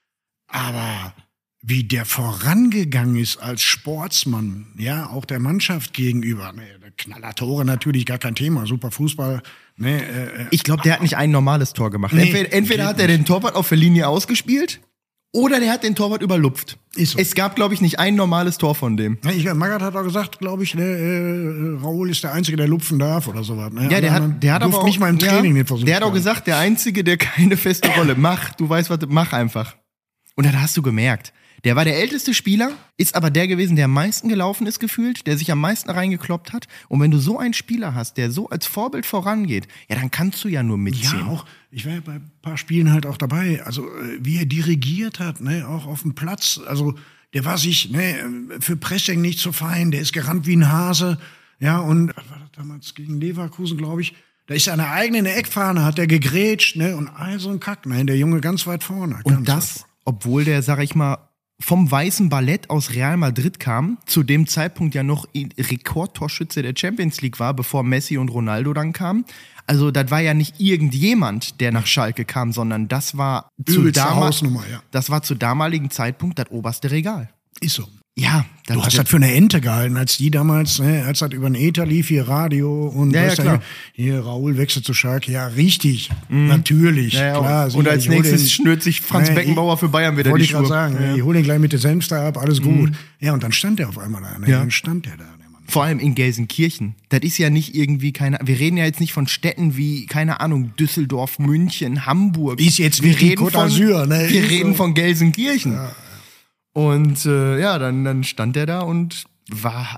Aber wie der vorangegangen ist als Sportsmann, ja, auch der Mannschaft gegenüber. Knallertore natürlich, gar kein Thema, super Fußball. Ich glaube, der hat nicht ein normales Tor gemacht. Nee, entweder hat er den Torwart auf der Linie ausgespielt oder der hat den Torwart überlupft. Ist so. Es gab, glaube ich, nicht ein normales Tor von dem. Magath hat auch gesagt, glaube ich, Raoul ist der Einzige, der lupfen darf oder sowas. Ne? Ja, der hat aber auch nicht mal im Training nicht versucht. Der hat auch gesagt, der Einzige, der keine feste Rolle macht. Du weißt was, mach einfach. Und dann hast du gemerkt, der war der älteste Spieler, ist aber der gewesen, der am meisten gelaufen ist gefühlt, der sich am meisten reingekloppt hat. Und wenn du so einen Spieler hast, der so als Vorbild vorangeht, ja, dann kannst du ja nur mitziehen. Ja, auch. Ich war ja bei ein paar Spielen halt auch dabei. Also wie er dirigiert hat, auch auf dem Platz. Also der war sich für Pressing nicht so fein. Der ist gerannt wie ein Hase. Ja, und was war das damals gegen Leverkusen, glaube ich? Da ist eine eigene Eckfahne, hat der gegrätscht, und all so ein Kack. Der Junge ganz weit vorne. Und das, obwohl der, sag ich mal, vom Weißen Ballett aus Real Madrid kam, zu dem Zeitpunkt ja noch Rekordtorschütze der Champions League war, bevor Messi und Ronaldo dann kamen. Also das war ja nicht irgendjemand, der nach Schalke kam, sondern das war zu damaligen Zeitpunkt das oberste Regal. Ist so. Ja. Du hast das für eine Ente gehalten, als die damals, als das über den Äther lief, hier Radio und klar. Hier Raoul wechselt zu Schalke. Ja, richtig, natürlich, klar. Und als nächstes schnürt sich Franz Beckenbauer für Bayern wieder die Schuhe. Wollte ich gerade sagen, ich hole den gleich mit der Senf da ab, alles gut. Ja, und dann stand er auf einmal da. Dann stand er da. Vor allem in Gelsenkirchen. Das ist ja nicht irgendwie wir reden ja jetzt nicht von Städten wie, keine Ahnung, Düsseldorf, München, Hamburg. Ist jetzt wie Côte d'Azur, Wir reden von Gelsenkirchen. Ja. Und dann stand er da und war,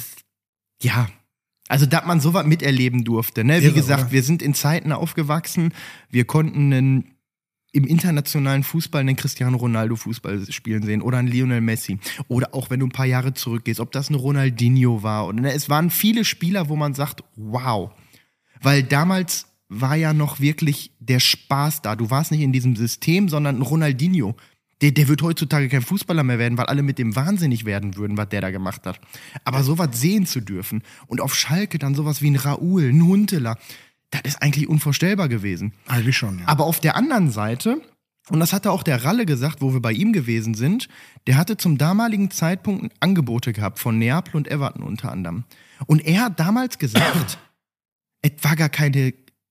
also dass man sowas miterleben durfte. Ne? Wie gesagt, wir sind in Zeiten aufgewachsen, wir konnten im internationalen Fußball einen Cristiano Ronaldo Fußball spielen sehen oder einen Lionel Messi. Oder auch wenn du ein paar Jahre zurückgehst, ob das ein Ronaldinho war. Oder, es waren viele Spieler, wo man sagt, wow. Weil damals war ja noch wirklich der Spaß da. Du warst nicht in diesem System, sondern ein Ronaldinho. Der wird heutzutage kein Fußballer mehr werden, weil alle mit dem wahnsinnig werden würden, was der da gemacht hat. Aber sowas sehen zu dürfen und auf Schalke dann sowas wie ein Raoul, ein Huntelaar, das ist eigentlich unvorstellbar gewesen. Eigentlich schon, ja. Aber auf der anderen Seite Und das hatte auch der Ralle gesagt, wo wir bei ihm gewesen sind. Der hatte zum damaligen Zeitpunkt Angebote gehabt von Neapel und Everton unter anderem. Und er hat damals gesagt, es war gar keine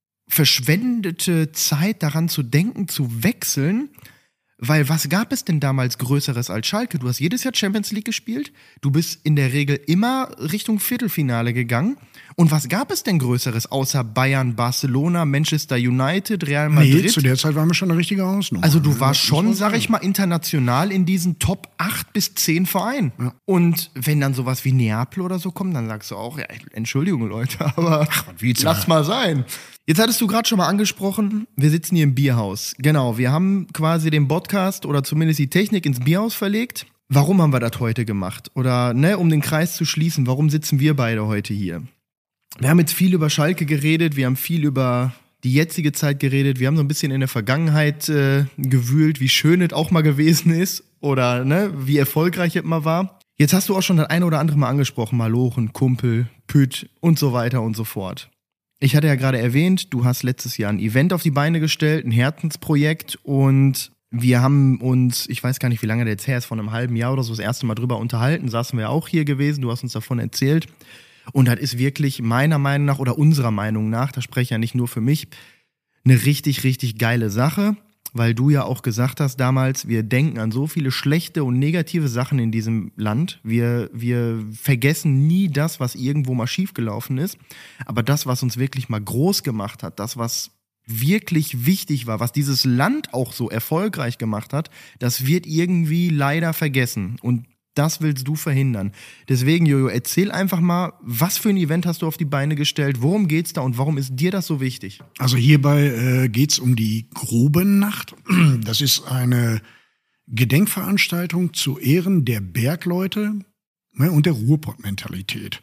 verschwendete Zeit daran zu denken, zu wechseln. Weil was gab es denn damals Größeres als Schalke? Du hast jedes Jahr Champions League gespielt. Du bist in der Regel immer Richtung Viertelfinale gegangen. Und was gab es denn Größeres außer Bayern, Barcelona, Manchester United, Real Madrid? Nee, zu der Zeit waren wir schon eine richtige Hausnummer. Also du warst schon, sag ich mal, international in diesen Top 8 bis 10 Vereinen. Ja. Und wenn dann sowas wie Neapel oder so kommt, dann sagst du auch, ja, Entschuldigung Leute, aber lass mal sein. Jetzt hattest du gerade schon mal angesprochen, wir sitzen hier im Bierhaus. Genau, wir haben quasi den Podcast oder zumindest die Technik ins Bierhaus verlegt. Warum haben wir das heute gemacht? Oder, um den Kreis zu schließen, warum sitzen wir beide heute hier? Wir haben jetzt viel über Schalke geredet, wir haben viel über die jetzige Zeit geredet, wir haben so ein bisschen in der Vergangenheit gewühlt, wie schön es auch mal gewesen ist oder wie erfolgreich es mal war. Jetzt hast du auch schon das eine oder andere Mal angesprochen, Malochen, Kumpel, Püt und so weiter und so fort. Ich hatte ja gerade erwähnt, du hast letztes Jahr ein Event auf die Beine gestellt, ein Herzensprojekt und wir haben uns, ich weiß gar nicht, wie lange der jetzt her ist, von einem halben Jahr oder so das erste Mal drüber unterhalten, saßen wir auch hier gewesen, du hast uns davon erzählt. Und das ist wirklich meiner Meinung nach oder unserer Meinung nach, da spreche ich ja nicht nur für mich, eine richtig, richtig geile Sache, weil du ja auch gesagt hast damals, wir denken an so viele schlechte und negative Sachen in diesem Land. Wir vergessen nie das, was irgendwo mal schiefgelaufen ist, aber das, was uns wirklich mal groß gemacht hat, das, was wirklich wichtig war, was dieses Land auch so erfolgreich gemacht hat, das wird irgendwie leider vergessen und das willst du verhindern. Deswegen, Jojo, erzähl einfach mal, was für ein Event hast du auf die Beine gestellt, worum geht's da und warum ist dir das so wichtig? Also hierbei geht's um die Grubennacht. Das ist eine Gedenkveranstaltung zu Ehren der Bergleute und der Ruhrpott-Mentalität.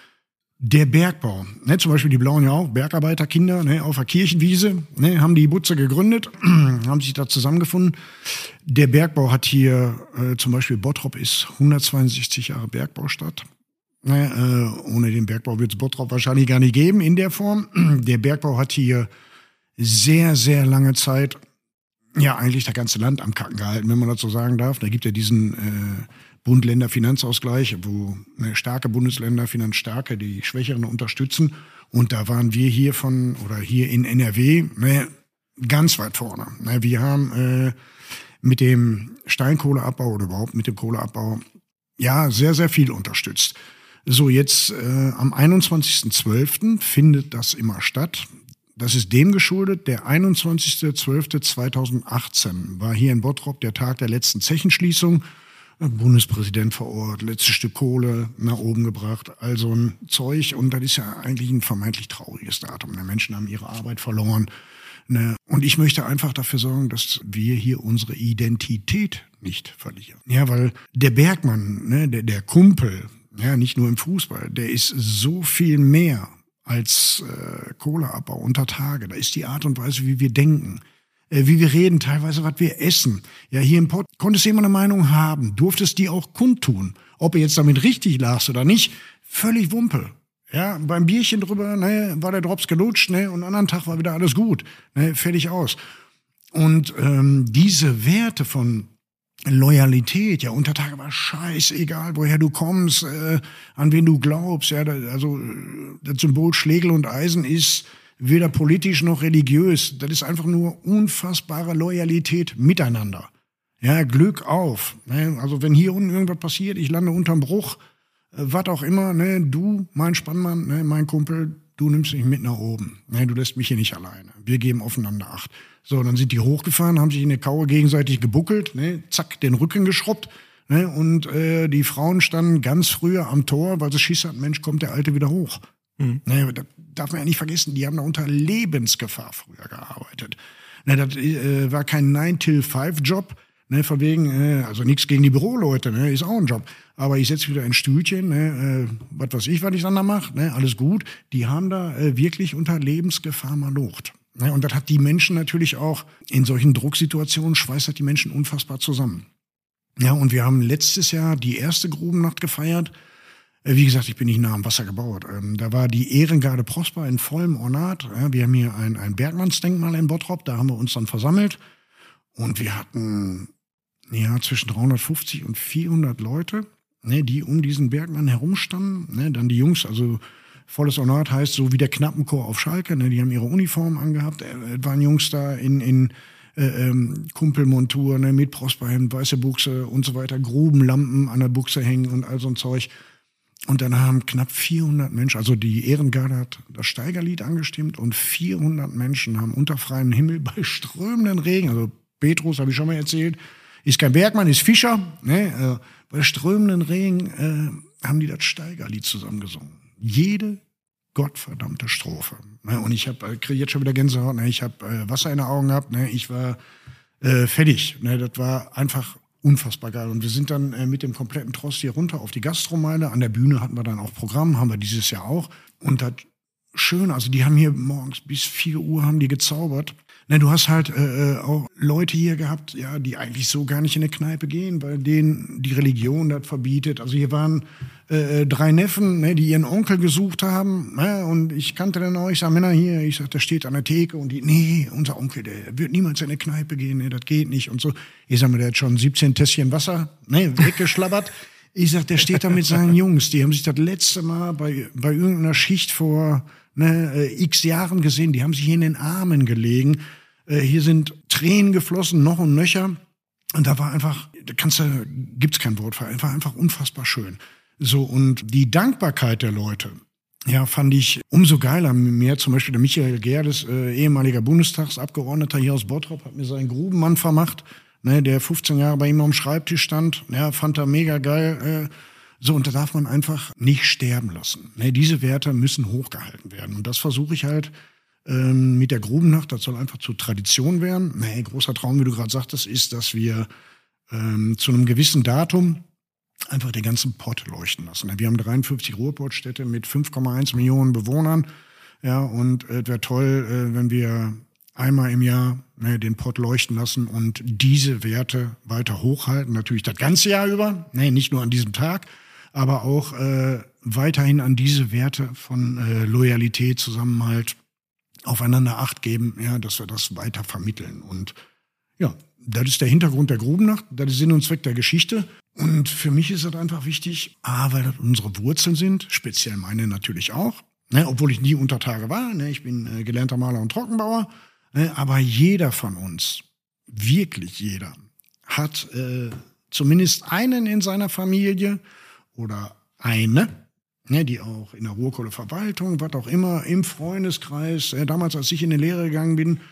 Der Bergbau, zum Beispiel die Blauen ja auch, Bergarbeiterkinder auf der Kirchenwiese, haben die Butze gegründet, haben sich da zusammengefunden. Der Bergbau hat hier, zum Beispiel Bottrop ist 162 Jahre Bergbaustadt. Ohne den Bergbau wird es Bottrop wahrscheinlich gar nicht geben in der Form. Der Bergbau hat hier sehr, sehr lange Zeit, eigentlich das ganze Land am Kacken gehalten, wenn man das so sagen darf. Da gibt ja diesen Bund-Länder-Finanzausgleich, wo starke Bundesländer finanzstarke die Schwächeren unterstützen. Und da waren wir hier hier in NRW ganz weit vorne. Wir haben mit dem Steinkohleabbau oder überhaupt mit dem Kohleabbau sehr, sehr viel unterstützt. So, jetzt am 21.12. findet das immer statt. Das ist dem geschuldet, der 21.12.2018 war hier in Bottrop der Tag der letzten Zechenschließung. Bundespräsident vor Ort, letztes Stück Kohle nach oben gebracht, all so ein Zeug. Und das ist ja eigentlich ein vermeintlich trauriges Datum. Die Menschen haben ihre Arbeit verloren. Und ich möchte einfach dafür sorgen, dass wir hier unsere Identität nicht verlieren. Ja, weil der Bergmann, der Kumpel, nicht nur im Fußball, der ist so viel mehr als Kohleabbau unter Tage. Da ist die Art und Weise, wie wir denken, wie wir reden, teilweise was wir essen. Ja, hier im Pott konntest du immer eine Meinung haben, durftest die auch kundtun. Ob du jetzt damit richtig lagst oder nicht, völlig Wumpe. Ja, beim Bierchen drüber, war der Drops gelutscht, und am anderen Tag war wieder alles gut, fertig aus. Und diese Werte von Loyalität, unter Tage war scheißegal, woher du kommst, an wen du glaubst, das Symbol Schlegel und Eisen ist weder politisch noch religiös. Das ist einfach nur unfassbare Loyalität miteinander. Ja, Glück auf. Also wenn hier unten irgendwas passiert, ich lande unterm Bruch, was auch immer, du, mein Spannmann, mein Kumpel, du nimmst mich mit nach oben. Du lässt mich hier nicht alleine. Wir geben aufeinander Acht. So, dann sind die hochgefahren, haben sich in der Kaue gegenseitig gebuckelt, zack, den Rücken geschrubbt. Und die Frauen standen ganz früher am Tor, weil sie Schiss hatten, Mensch, kommt der Alte wieder hoch. Das darf man ja nicht vergessen, die haben da unter Lebensgefahr früher gearbeitet. Das war kein 9-till-5-Job, von wegen, also nichts gegen die Büroleute, ist auch ein Job. Aber ich setze wieder ein Stühlchen, was weiß ich, was ich dann da mache, alles gut. Die haben da wirklich unter Lebensgefahr malocht. Und das hat die Menschen natürlich auch in solchen Drucksituationen, schweißt das die Menschen unfassbar zusammen. Ja, und wir haben letztes Jahr die erste Grubennacht gefeiert. Wie gesagt, ich bin nicht nah am Wasser gebaut. Da war die Ehrengarde Prosper in vollem Ornat. Wir haben hier ein Bergmannsdenkmal in Bottrop, da haben wir uns dann versammelt. Und wir hatten zwischen 350 und 400 Leute, ne, die um diesen Bergmann herumstanden. Ne, dann die Jungs, also volles Ornat heißt so wie der Knappenchor auf Schalke. Ne, die haben ihre Uniformen angehabt. Waren Jungs da in Kumpelmontur, ne, mit Prosperhemd, weiße Buchse und so weiter, Grubenlampen an der Buchse hängen und all so ein Zeug. Und dann haben knapp 400 Menschen, also die Ehrengarde hat das Steigerlied angestimmt und 400 Menschen haben unter freiem Himmel bei strömenden Regen, also Petrus, habe ich schon mal erzählt, ist kein Bergmann, ist Fischer, ne, bei strömenden Regen haben die das Steigerlied zusammengesungen. Jede gottverdammte Strophe. Ne, und ich kriege jetzt schon wieder Gänsehaut, ne, ich habe Wasser in den Augen gehabt, ne, ich war fertig. Ne, das war einfach unfassbar geil. Und wir sind dann mit dem kompletten Tross hier runter auf die Gastromeile. An der Bühne hatten wir dann auch Programm, haben wir dieses Jahr auch. Und das schön, also die haben hier morgens bis 4 Uhr haben die gezaubert. Ne, du hast halt auch Leute hier gehabt, ja, die eigentlich so gar nicht in eine Kneipe gehen, weil denen die Religion das verbietet. Also hier waren 3 Neffen, ne, die ihren Onkel gesucht haben. Ne, und ich kannte den auch. Ich sag, Männer hier, ich sag, der steht an der Theke. Und die, nee, unser Onkel, der wird niemals in eine Kneipe gehen. Ne, das geht nicht. Und so. Ich sag mir, der hat schon 17 Tässchen Wasser, ne, weggeschlabbert. Ich sag, der steht da mit seinen Jungs. Die haben sich das letzte Mal bei irgendeiner Schicht vor x Jahren gesehen. Die haben sich hier in den Armen gelegen. Hier sind Tränen geflossen, noch und nöcher. Und da war einfach, gibt's kein Wort für, war einfach unfassbar schön. So, und die Dankbarkeit der Leute, ja, fand ich umso geiler. Mir zum Beispiel der Michael Gerdes, ehemaliger Bundestagsabgeordneter hier aus Bottrop, hat mir seinen Grubenmann vermacht, ne, der 15 Jahre bei ihm am Schreibtisch stand. Ja, fand er mega geil. So, und da darf man einfach nicht sterben lassen. Ne, diese Werte müssen hochgehalten werden. Und das versuche ich halt mit der Grubennacht, das soll einfach zur Tradition werden. Nee, großer Traum, wie du gerade sagtest, ist, dass wir zu einem gewissen Datum einfach den ganzen Pott leuchten lassen. Wir haben 53 Ruhrpottstädte mit 5,1 Millionen Bewohnern. Ja, und es wäre toll, wenn wir einmal im Jahr den Pott leuchten lassen und diese Werte weiter hochhalten. Natürlich das ganze Jahr über, nicht nur an diesem Tag, aber auch weiterhin an diese Werte von Loyalität, Zusammenhalt, aufeinander Acht geben, ja, dass wir das weiter vermitteln. Und ja, das ist der Hintergrund der Grubennacht, das ist Sinn und Zweck der Geschichte. Und für mich ist das einfach wichtig, weil das unsere Wurzeln sind, speziell meine natürlich auch, ne, obwohl ich nie unter Tage war, ne, ich bin gelernter Maler und Trockenbauer, ne, aber jeder von uns, wirklich jeder, hat zumindest einen in seiner Familie oder eine, ne, die auch in der Ruhrkohleverwaltung, was auch immer, im Freundeskreis, damals, als ich in die Lehre gegangen bin,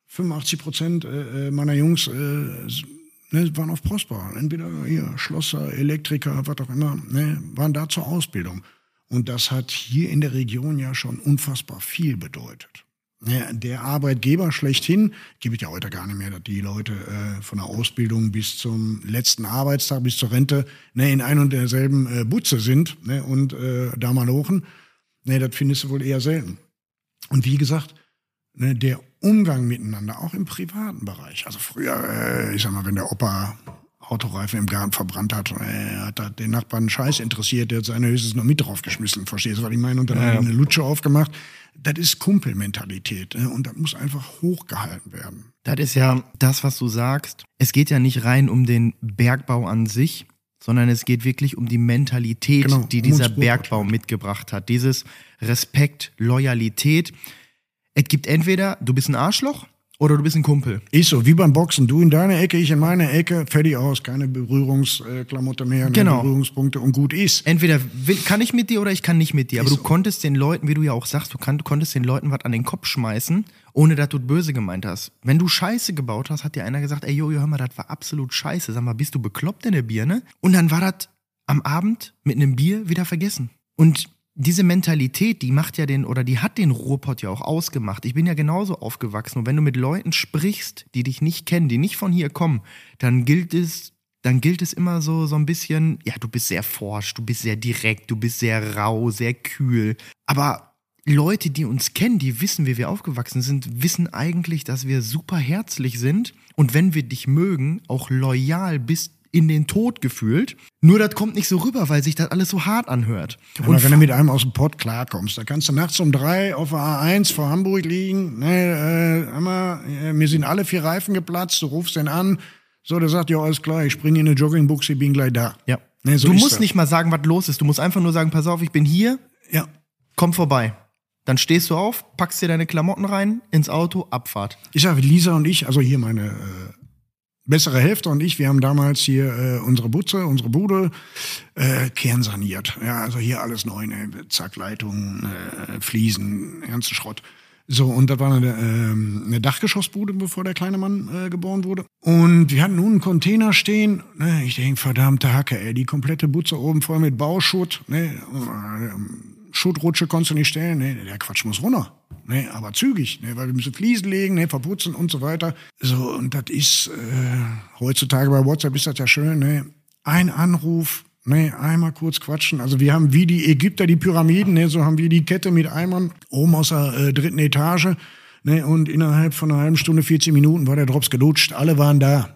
85% meiner Jungs waren auf Prosper. Entweder hier Schlosser, Elektriker, was auch immer, waren da zur Ausbildung. Und das hat hier in der Region ja schon unfassbar viel bedeutet. Ja, der Arbeitgeber schlechthin, gibt es ja heute gar nicht mehr, dass die Leute von der Ausbildung bis zum letzten Arbeitstag, bis zur Rente in ein und derselben Butze sind und da mal lochen. Das findest du wohl eher selten. Und wie gesagt, der Umgang miteinander, auch im privaten Bereich. Also früher, ich sag mal, wenn der Opa Autoreifen im Garten verbrannt hat, hat den Nachbarn Scheiß interessiert, der hat seine höchstens noch mit draufgeschmissen, verstehst du, was ich meine? Und dann hat er eine Lutsche aufgemacht. Das ist Kumpelmentalität und das muss einfach hochgehalten werden. Das ist ja das, was du sagst. Es geht ja nicht rein um den Bergbau an sich, sondern es geht wirklich um die Mentalität, genau, die dieser Bergbau mitgebracht hat. Dieses Respekt, Loyalität. Es gibt entweder, du bist ein Arschloch oder du bist ein Kumpel. Ist so, wie beim Boxen. Du in deine Ecke, ich in meine Ecke, fertig aus. Keine Berührungsklamotte mehr, genau. Berührungspunkte und gut ist. Entweder kann ich mit dir oder ich kann nicht mit dir. Aber du konntest den Leuten, wie du ja auch sagst, du konntest den Leuten was an den Kopf schmeißen, ohne dass du böse gemeint hast. Wenn du Scheiße gebaut hast, hat dir einer gesagt, ey Jojo, hör mal, das war absolut scheiße. Sag mal, bist du bekloppt in der Birne? Und dann war das am Abend mit einem Bier wieder vergessen. Und diese Mentalität, die hat den Ruhrpott ja auch ausgemacht. Ich bin ja genauso aufgewachsen. Und wenn du mit Leuten sprichst, die dich nicht kennen, die nicht von hier kommen, dann gilt es immer so ein bisschen, ja, du bist sehr forsch, du bist sehr direkt, du bist sehr rau, sehr kühl. Aber Leute, die uns kennen, die wissen, wie wir aufgewachsen sind, wissen eigentlich, dass wir super herzlich sind. Und wenn wir dich mögen, auch loyal bis in den Tod gefühlt. Nur das kommt nicht so rüber, weil sich das alles so hart anhört. Und wenn du mit einem aus dem Pott klarkommst, da kannst du nachts um 3 auf der A1 vor Hamburg liegen, mir sind alle 4 Reifen geplatzt, du rufst den an, so, der sagt, ja, alles klar, ich springe in eine Joggingbuchse, ich bin gleich da. Ja. Ne, so du ist musst das. nicht mal sagen, was los ist. Du musst einfach nur sagen, pass auf, ich bin hier, Ja. komm vorbei. Dann stehst du auf, packst dir deine Klamotten rein, ins Auto, Abfahrt. Ich sage, Lisa und ich, also hier meine bessere Hälfte und ich, wir haben damals hier unsere Bude kernsaniert. Ja, also hier alles neu, ne? Zack, Leitungen, Fliesen, ganzen Schrott. So, und das war eine Dachgeschossbude, bevor der kleine Mann geboren wurde. Und wir hatten nun einen Container stehen. Ne? Ich denke, verdammte Hacke, ey, die komplette Butze oben voll mit Bauschutt. Ne? Schuttrutsche konntest du nicht stellen. Ne? Der Quatsch muss runter. Ne? Aber zügig, ne? Weil wir müssen Fliesen legen, ne? Verputzen und so weiter. So, und das ist heutzutage bei WhatsApp ist das ja schön. Ne? Ein Anruf, ne, einmal kurz quatschen. Also wir haben wie die Ägypter die Pyramiden, ne, so haben wir die Kette mit Eimern oben aus der 3. Etage. Ne, und innerhalb von einer halben Stunde, 40 Minuten war der Drops gelutscht. Alle waren da.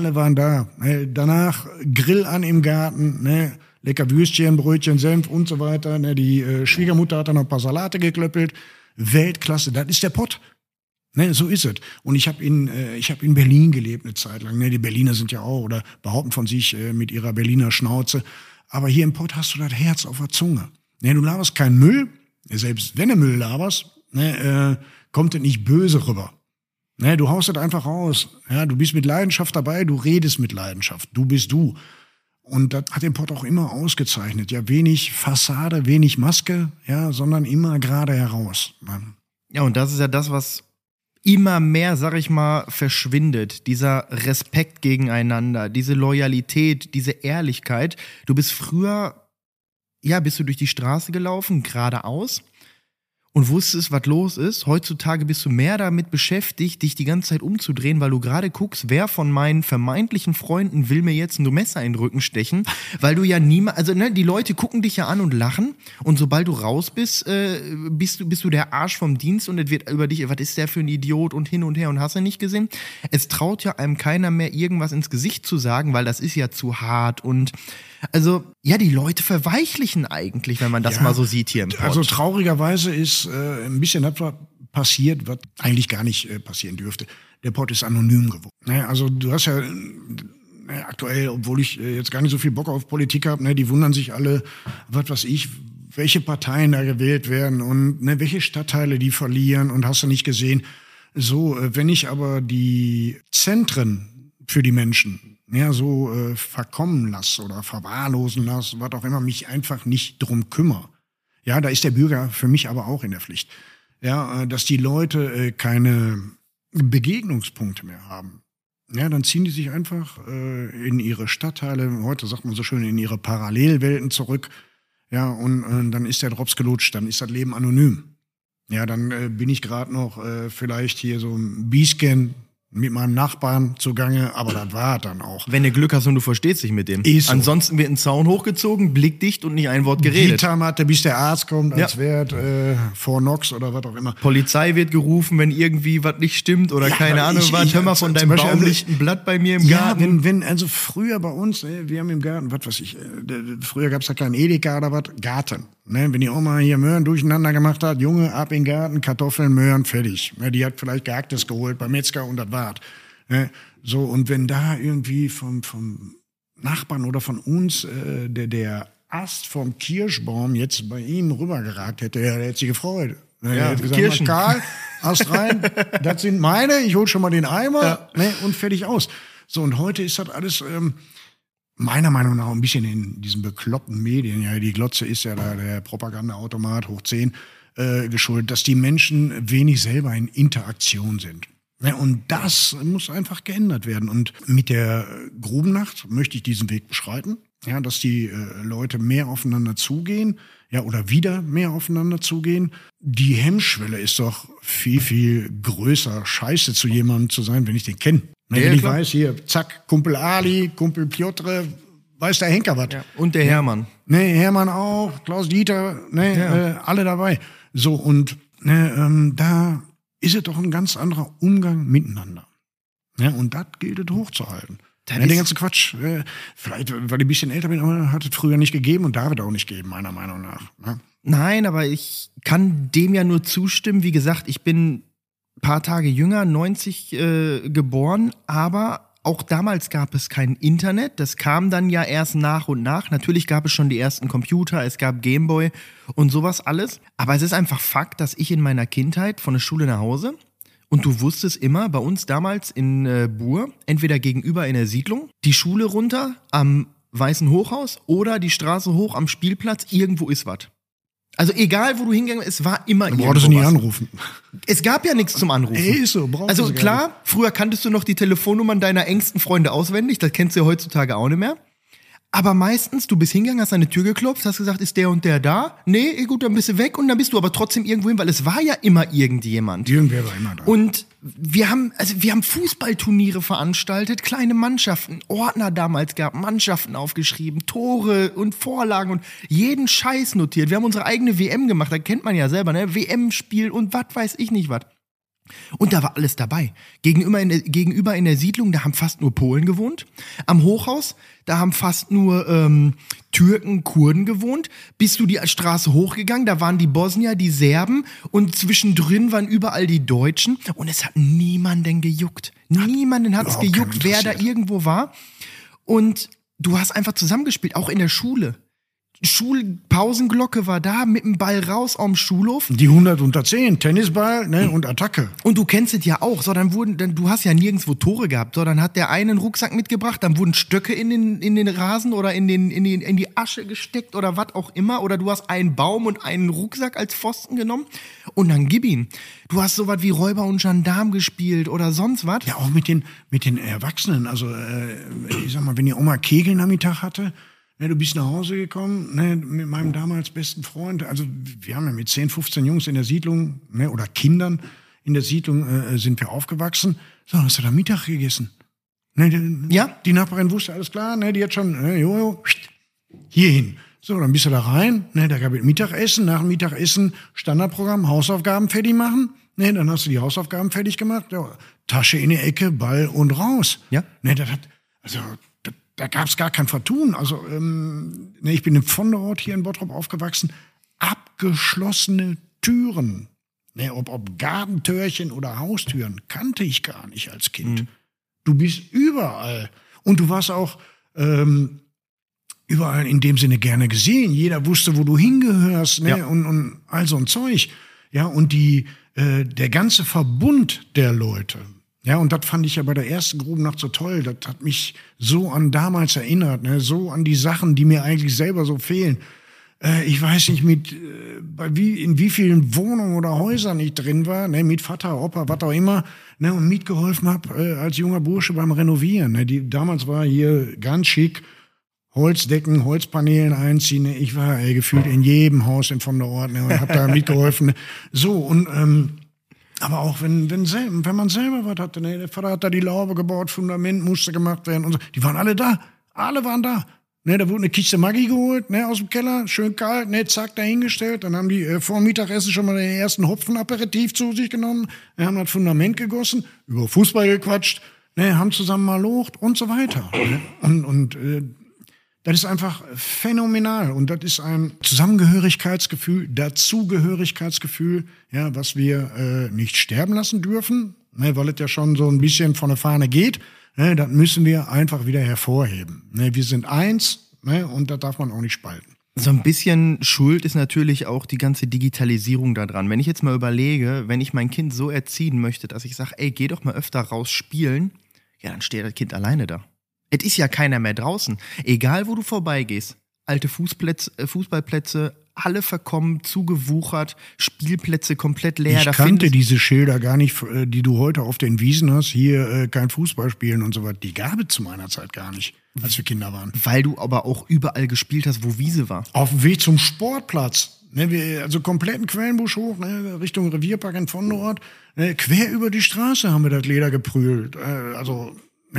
Ne, danach Grill an im Garten, ne, lecker Würstchen, Brötchen, Senf und so weiter. Ne, die Schwiegermutter hat dann noch ein paar Salate geklöppelt. Weltklasse, das ist der Pott. Ne, so ist es. Und ich habe in Berlin gelebt eine Zeit lang. Ne, die Berliner sind ja auch oder behaupten von sich mit ihrer Berliner Schnauze. Aber hier im Pott hast du das Herz auf der Zunge. Ne, du laberst keinen Müll. Selbst wenn du Müll laberst, ne, kommt das nicht böse rüber. Ne, du haust das einfach raus. Ja, du bist mit Leidenschaft dabei, du redest mit Leidenschaft. Du bist du. Und das hat den Pott auch immer ausgezeichnet. Ja, wenig Fassade, wenig Maske, ja, sondern immer gerade heraus. Ne? Ja, und das ist ja das, was immer mehr, sag ich mal, verschwindet. Dieser Respekt gegeneinander, diese Loyalität, diese Ehrlichkeit. Du bist früher, bist du durch die Straße gelaufen, geradeaus und wusstest, was los ist. Heutzutage bist du mehr damit beschäftigt, dich die ganze Zeit umzudrehen, weil du gerade guckst, wer von meinen vermeintlichen Freunden will mir jetzt ein Messer in den Rücken stechen, weil du ja niemand, also ne, die Leute gucken dich ja an und lachen und sobald du raus bist, bist du der Arsch vom Dienst und es wird über dich, was ist der für ein Idiot und hin und her und hast du nicht gesehen? Es traut ja einem keiner mehr irgendwas ins Gesicht zu sagen, weil das ist ja zu hart und also, ja, die Leute verweichlichen eigentlich, wenn man das mal so sieht hier im Pott. Also traurigerweise ist ein bisschen etwas passiert, was eigentlich gar nicht passieren dürfte. Der Pott ist anonym geworden. Ne? Also du hast ja aktuell, obwohl ich jetzt gar nicht so viel Bock auf Politik habe, ne, die wundern sich alle, was weiß ich, welche Parteien da gewählt werden und ne, welche Stadtteile die verlieren und hast du nicht gesehen. So, wenn ich aber die Zentren für die Menschen verkommen lasse oder verwahrlosen lasse, was auch immer, mich einfach nicht drum kümmere. Ja, da ist der Bürger für mich aber auch in der Pflicht. Ja, dass die Leute keine Begegnungspunkte mehr haben. Ja, dann ziehen die sich einfach in ihre Stadtteile, heute sagt man so schön, in ihre Parallelwelten zurück. Ja, und dann ist der Drops gelutscht, dann ist das Leben anonym. Ja, dann bin ich gerade noch vielleicht hier so ein B-Scan mit meinem Nachbarn zugange, aber das war dann auch. Wenn du Glück hast und du verstehst dich mit dem. So. Ansonsten wird ein Zaun hochgezogen, blickdicht und nicht ein Wort geredet. Gitarmatte, bis der Arzt kommt, als wäre Fort Knox oder was auch immer. Polizei wird gerufen, wenn irgendwie was nicht stimmt oder keine Ahnung was. Hör mal von deinem Baum liegt ein Blatt bei mir im Garten. Also früher bei uns, wir haben im Garten, was weiß ich, früher gab's da keinen Edeka oder was, Garten. Ne, wenn die Oma hier Möhren durcheinander gemacht hat, Junge, ab in den Garten, Kartoffeln, Möhren, fertig. Ne, die hat vielleicht Gehacktes geholt beim Metzger und das war's. Ne, so, und wenn da irgendwie vom Nachbarn oder von uns der Ast vom Kirschbaum jetzt bei ihm rübergeragt hätte, der hätte sich gefreut. Ne, ja, hätte Kirschen. Karl, Ast rein, das sind meine, ich hol schon mal den Eimer, ne, und fertig aus. So, und heute ist das alles meiner Meinung nach ein bisschen in diesen bekloppten Medien, ja, die Glotze ist ja da der Propagandaautomat hoch 10 geschuldet, dass die Menschen wenig selber in Interaktion sind. Ja, und das muss einfach geändert werden. Und mit der Grubennacht möchte ich diesen Weg beschreiten, ja, dass die Leute mehr aufeinander zugehen, ja, oder wieder mehr aufeinander zugehen. Die Hemmschwelle ist doch viel, viel größer, scheiße zu jemandem zu sein, wenn ich den kenne. Ja, wenn ich weiß, hier, zack, Kumpel Ali, Kumpel Piotr, weiß der Henker was. Ja, und der Hermann. Ne, Hermann auch, Klaus Dieter, ne, alle dabei. So, und da ist es doch ein ganz anderer Umgang miteinander. Ja, und das gilt es hochzuhalten. Den ganzen Quatsch. Vielleicht, weil ich ein bisschen älter bin, aber hat es früher nicht gegeben und darf es auch nicht geben, meiner Meinung nach. Ne? Nein, aber ich kann dem ja nur zustimmen. Wie gesagt, ich bin ein paar Tage jünger, 90 geboren, aber auch damals gab es kein Internet. Das kam dann ja erst nach und nach. Natürlich gab es schon die ersten Computer, es gab Gameboy und sowas alles. Aber es ist einfach Fakt, dass ich in meiner Kindheit von der Schule nach Hause, und du wusstest immer, bei uns damals in Buhr, entweder gegenüber in der Siedlung, die Schule runter am Weißen Hochhaus oder die Straße hoch am Spielplatz, irgendwo ist was. Also egal, wo du hingegangen bist, es war immer irgendwo was. Brauchst du nie anrufen. Es gab ja nichts zum Anrufen. Ist so, brauchst du also klar, früher kanntest du noch die Telefonnummern deiner engsten Freunde auswendig, das kennst du ja heutzutage auch nicht mehr. Aber meistens, du bist hingegangen, hast an die Tür geklopft, hast gesagt, ist der und der da? Nee, gut, dann bist du weg und dann bist du aber trotzdem irgendwo hin, weil es war ja immer irgendjemand. Irgendwer war immer da. Und wir haben Fußballturniere veranstaltet, kleine Mannschaften, Ordner damals gehabt, Mannschaften aufgeschrieben, Tore und Vorlagen und jeden Scheiß notiert. Wir haben unsere eigene WM gemacht, da kennt man ja selber, ne? WM-Spiel und was weiß ich nicht was. Und da war alles dabei. Gegenüber in der Siedlung, da haben fast nur Polen gewohnt. Am Hochhaus, da haben fast nur Türken, Kurden gewohnt. Bist du die Straße hochgegangen, da waren die Bosnier, die Serben und zwischendrin waren überall die Deutschen. Und es hat niemanden gejuckt. Niemanden hat es gejuckt, wer da irgendwo war. Und du hast einfach zusammengespielt, auch in der Schule. Schulpausenglocke war da, mit dem Ball raus am Schulhof. Die 110, Tennisball, ne, und Attacke. Und du kennst es ja auch, so du hast ja nirgendwo Tore gehabt, so dann hat der einen Rucksack mitgebracht, dann wurden Stöcke in den Rasen oder in die Asche gesteckt oder was auch immer, oder du hast einen Baum und einen Rucksack als Pfosten genommen und dann gib ihm. Du hast sowas wie Räuber und Gendarm gespielt oder sonst was. Ja, auch mit den Erwachsenen, also ich sag mal, wenn die Oma Kegelnachmittag hatte, ne, du bist nach Hause gekommen, ne, mit meinem damals besten Freund. Also wir haben ja mit 10, 15 Jungs in der Siedlung, ne, oder Kindern in der Siedlung sind wir aufgewachsen. So, hast du da Mittag gegessen? Ne, ja. Die Nachbarin wusste, alles klar, ne, die hat schon, hierhin. So, dann bist du da rein, ne, da gab es Mittagessen, nach dem Mittagessen Standardprogramm, Hausaufgaben fertig machen. Ne, dann hast du die Hausaufgaben fertig gemacht, ja, Tasche in die Ecke, Ball und raus. Ja. Ne, da gab es gar kein Vertun. Also ich bin im Vonderort hier in Bottrop aufgewachsen. Abgeschlossene Türen, ne, ob Gartentürchen oder Haustüren, kannte ich gar nicht als Kind. Du bist überall. Und du warst auch überall in dem Sinne gerne gesehen. Jeder wusste, wo du hingehörst, ne, ja. und all so ein Zeug. Ja, und der ganze Verbund der Leute. Ja, und das fand ich ja bei der ersten Grubennacht so toll. Das hat mich so an damals erinnert, ne? So an die Sachen, die mir eigentlich selber so fehlen. Ich weiß nicht, in wie vielen Wohnungen oder Häusern ich drin war, ne? Mit Vater, Opa, was auch immer, ne? Und mitgeholfen habe als junger Bursche beim Renovieren. Ne? Damals war hier ganz schick, Holzdecken, Holzpaneelen einziehen. Ne? Ich war gefühlt in jedem Haus von der Ort, ne? Und habe da mitgeholfen. Ne? So, und aber auch wenn man selber was hatte, ne, der Vater hat da die Laube gebaut, Fundament musste gemacht werden und so. Die waren alle da. Alle waren da. Ne, da wurde eine Kiste Maggi geholt, ne, aus dem Keller, schön kalt, ne, zack, dahingestellt. Dann haben die vor dem Mittagessen schon mal den ersten Hopfenaperitif zu sich genommen, haben das Fundament gegossen, über Fußball gequatscht, ne, haben zusammen mal locht und so weiter. Ne? Und das ist einfach phänomenal und das ist ein Zusammengehörigkeitsgefühl, Dazugehörigkeitsgefühl, ja, was wir nicht sterben lassen dürfen, ne, weil es ja schon so ein bisschen von der Fahne geht. Ne, das müssen wir einfach wieder hervorheben. Ne, wir sind eins, ne, und das darf man auch nicht spalten. So ein bisschen Schuld ist natürlich auch die ganze Digitalisierung da dran. Wenn ich jetzt mal überlege, wenn ich mein Kind so erziehen möchte, dass ich sage, ey, geh doch mal öfter raus spielen, ja, dann steht das Kind alleine da. Es ist ja keiner mehr draußen. Egal, wo du vorbeigehst. Alte Fußballplätze, alle verkommen, zugewuchert, Spielplätze komplett leer. Ich kannte diese Schilder gar nicht, die du heute auf den Wiesen hast. Hier kein Fußball spielen und so weiter. Die gab es zu meiner Zeit gar nicht, als wir Kinder waren. Weil du aber auch überall gespielt hast, wo Wiese war. Auf dem Weg zum Sportplatz. Ne, also kompletten Quellenbusch hoch, ne, Richtung Revierpark in Vonderort. Ne, quer über die Straße haben wir das Leder geprügelt. Also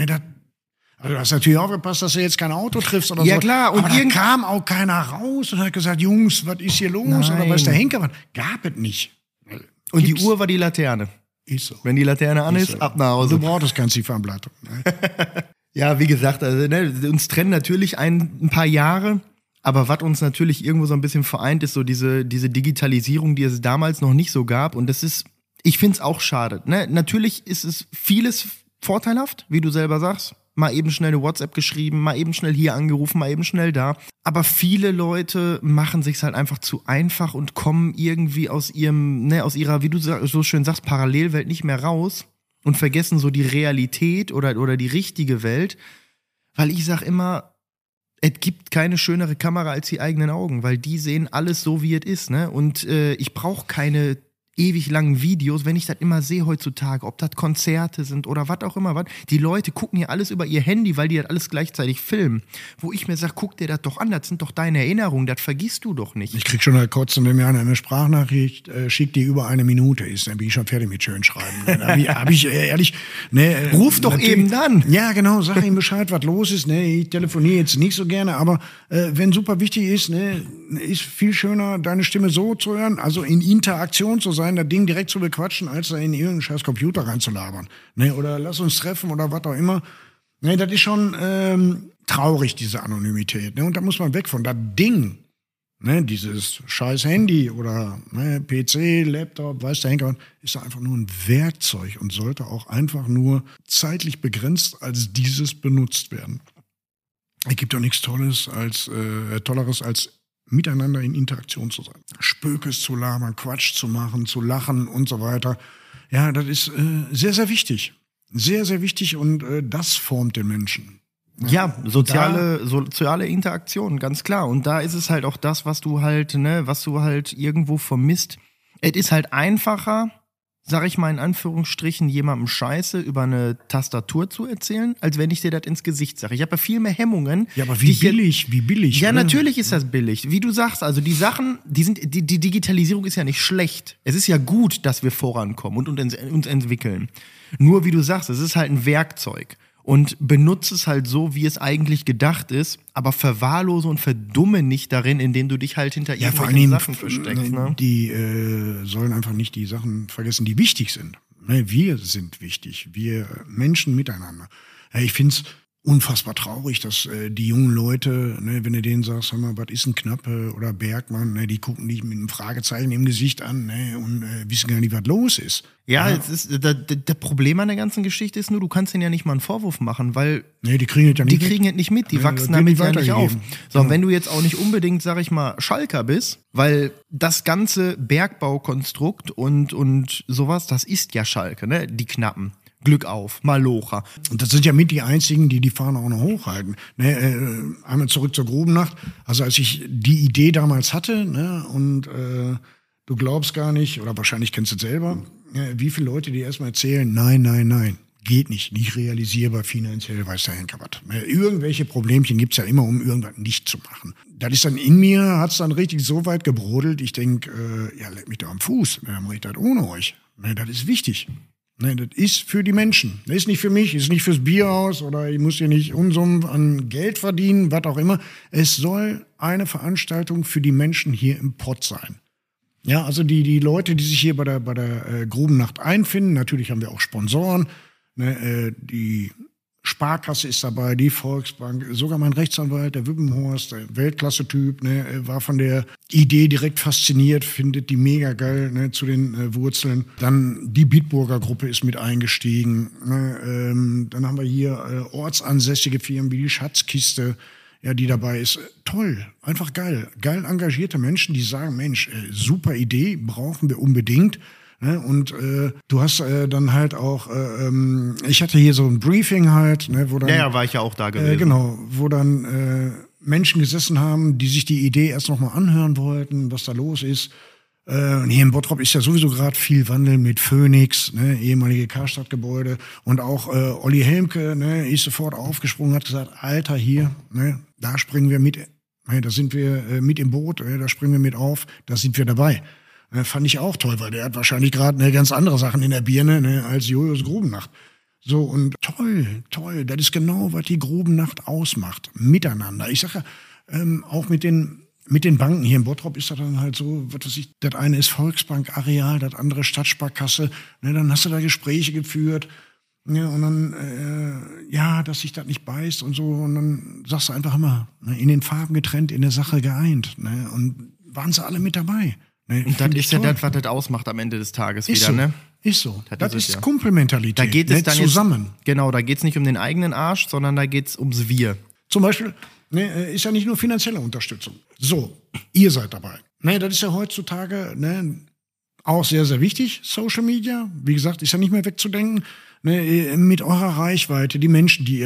du hast natürlich aufgepasst, dass du jetzt kein Auto triffst oder so. Ja, klar. Und aber da kam auch keiner raus und hat gesagt, Jungs, was ist hier los? Nein. Oder weiß der Henker was? Gab es nicht. Und die Uhr war die Laterne. Ist so. Wenn die Laterne an ist, ab nach Hause. Du brauchst kein Ziffernblatt. Ne? Ja, wie gesagt, also, ne, uns trennen natürlich ein paar Jahre, aber was uns natürlich irgendwo so ein bisschen vereint, ist so diese Digitalisierung, die es damals noch nicht so gab. Und das ist, ich find's auch schade. Ne? Natürlich ist es vieles vorteilhaft, wie du selber sagst. Mal eben schnell eine WhatsApp geschrieben, mal eben schnell hier angerufen, mal eben schnell da. Aber viele Leute machen sich's halt einfach zu einfach und kommen irgendwie aus ihrer, wie du so schön sagst, Parallelwelt nicht mehr raus und vergessen so die Realität oder die richtige Welt. Weil ich sag immer, es gibt keine schönere Kamera als die eigenen Augen, weil die sehen alles so, wie es ist, ne? Und ich brauche keine ewig langen Videos, wenn ich das immer sehe heutzutage, ob das Konzerte sind oder was auch immer, was. Die Leute gucken hier alles über ihr Handy, weil die das alles gleichzeitig filmen. Wo ich mir sage, guck dir das doch an, das sind doch deine Erinnerungen, das vergisst du doch nicht. Ich krieg schon halt kotzen, wenn mir einer eine Sprachnachricht schickt, die über 1 Minute ist, dann bin ich schon fertig mit schön schreiben. Dann hab ich ehrlich, ne, ruf doch eben dann. Ja, genau, sag ihm Bescheid, was los ist, ne, ich telefoniere jetzt nicht so gerne, aber wenn super wichtig ist, ne, ist viel schöner, deine Stimme so zu hören, also in Interaktion zu sein, das Ding direkt zu bequatschen, als da in irgendeinen scheiß Computer reinzulabern. Ne, oder lass uns treffen oder was auch immer. Ne, das ist schon traurig, diese Anonymität. Ne, und da muss man weg von das Ding. Ne, dieses scheiß Handy oder ne, PC, Laptop, weiß der Henker, ist einfach nur ein Werkzeug und sollte auch einfach nur zeitlich begrenzt als dieses benutzt werden. Es gibt doch nichts Tolleres als miteinander in Interaktion zu sein. Spökes zu labern, Quatsch zu machen, zu lachen und so weiter. Ja, das ist sehr, sehr wichtig. Sehr, sehr wichtig und das formt den Menschen. Ja, soziale Interaktion, ganz klar. Und da ist es halt auch das, was du halt irgendwo vermisst. Es ist halt einfacher, sag ich mal in Anführungsstrichen, jemandem Scheiße über eine Tastatur zu erzählen, als wenn ich dir das ins Gesicht sage. Ich habe ja viel mehr Hemmungen. Ja, aber wie billig. Ja, ne? natürlich ist das billig. Wie du sagst, also die Sachen, die Digitalisierung ist ja nicht schlecht. Es ist ja gut, dass wir vorankommen und uns entwickeln. Nur wie du sagst, es ist halt ein Werkzeug. Und benutze es halt so, wie es eigentlich gedacht ist, aber verwahrlose und verdumme nicht darin, indem du dich halt hinter irgendwelchen Sachen versteckst. Ne? Die sollen einfach nicht die Sachen vergessen, die wichtig sind. Wir sind wichtig, wir Menschen miteinander. Ich find's unfassbar traurig, dass die jungen Leute, ne, wenn du denen sagst, hör mal, was ist ein Knappe oder Bergmann, ne, die gucken dich mit einem Fragezeichen im Gesicht an, ne, und wissen gar nicht, was los ist. Ja, es ist, der Problem an der ganzen Geschichte ist nur, du kannst denen ja nicht mal einen Vorwurf machen, weil nee, die kriegen es nicht mit, die wachsen damit ja nicht auf. So, und wenn du jetzt auch nicht unbedingt, sag ich mal, Schalker bist, weil das ganze Bergbaukonstrukt und sowas, das ist ja Schalke, ne, die Knappen. Glück auf, Malocha. Und das sind ja mit die einzigen, die Fahne auch noch hochhalten. Ne, einmal zurück zur Grubennacht. Also als ich die Idee damals hatte, ne, und du glaubst gar nicht, oder wahrscheinlich kennst du es selber, wie viele Leute dir erstmal erzählen, nein, geht nicht realisierbar, finanziell, weiß der Henker was. Irgendwelche Problemchen gibt's ja immer, um irgendwas nicht zu machen. Das ist dann in mir, hat's dann richtig so weit gebrodelt, ich denk, ja, leck mich da am Fuß, wir haben recht das ohne euch. Ne, das ist wichtig. Ne, das ist für die Menschen. Das ist nicht für mich, ist nicht fürs Bierhaus oder ich muss hier nicht Unsummen an Geld verdienen, was auch immer. Es soll eine Veranstaltung für die Menschen hier im Pott sein. Ja, also die Leute, die sich hier bei der Grubennacht einfinden, natürlich haben wir auch Sponsoren, ne, die Sparkasse ist dabei, die Volksbank, sogar mein Rechtsanwalt, der Wippenhorst, der Weltklasse-Typ, ne, war von der Idee direkt fasziniert, findet die mega geil, ne, zu den Wurzeln. Dann die Bitburger Gruppe ist mit eingestiegen. Ne, dann haben wir hier ortsansässige Firmen wie die Schatzkiste, ja, die dabei ist. Toll, einfach geil. Geil engagierte Menschen, die sagen, Mensch, super Idee, brauchen wir unbedingt. Und du hast dann halt auch, ich hatte hier so ein Briefing halt, ne, wo dann... Ja, war ich ja auch da gewesen. Genau, wo dann Menschen gesessen haben, die sich die Idee erst noch mal anhören wollten, was da los ist. Und hier in Bottrop ist ja sowieso gerade viel Wandel mit Phoenix, ne, ehemalige Karstadtgebäude. Und auch Olli Helmke, ne, ist sofort aufgesprungen, hat gesagt, Alter, hier, ne, da springen wir mit, ne, da sind wir mit im Boot, da springen wir mit auf, da sind wir dabei. Fand ich auch toll, weil der hat wahrscheinlich gerade eine ganz andere Sachen in der Birne, ne, als Jojos Grubennacht. So, und toll, das ist genau, was die Grubennacht ausmacht. Miteinander. Ich sage ja, auch mit den Banken hier in Bottrop ist das dann halt so, was weiß ich, das eine ist Volksbank Areal, das andere Stadtsparkasse, ne, dann hast du da Gespräche geführt. Ja, und dann, dass sich das nicht beißt und so. Und dann sagst du einfach immer, ne, in den Farben getrennt, in der Sache geeint. Ne? Und waren sie alle mit dabei. Ne? Und das ist ja das, was das ausmacht am Ende des Tages ist wieder, so. ne? Ist so. Das ist ja. Kumpelmentalität. Da geht es dann zusammen. Genau, da geht es nicht um den eigenen Arsch, sondern da geht es ums Wir. Zum Beispiel ist ja nicht nur finanzielle Unterstützung. So, ihr seid dabei. Ne, das ist ja heutzutage auch sehr, sehr wichtig, Social Media. Wie gesagt, ist ja nicht mehr wegzudenken. Ne, mit eurer Reichweite, die Menschen, die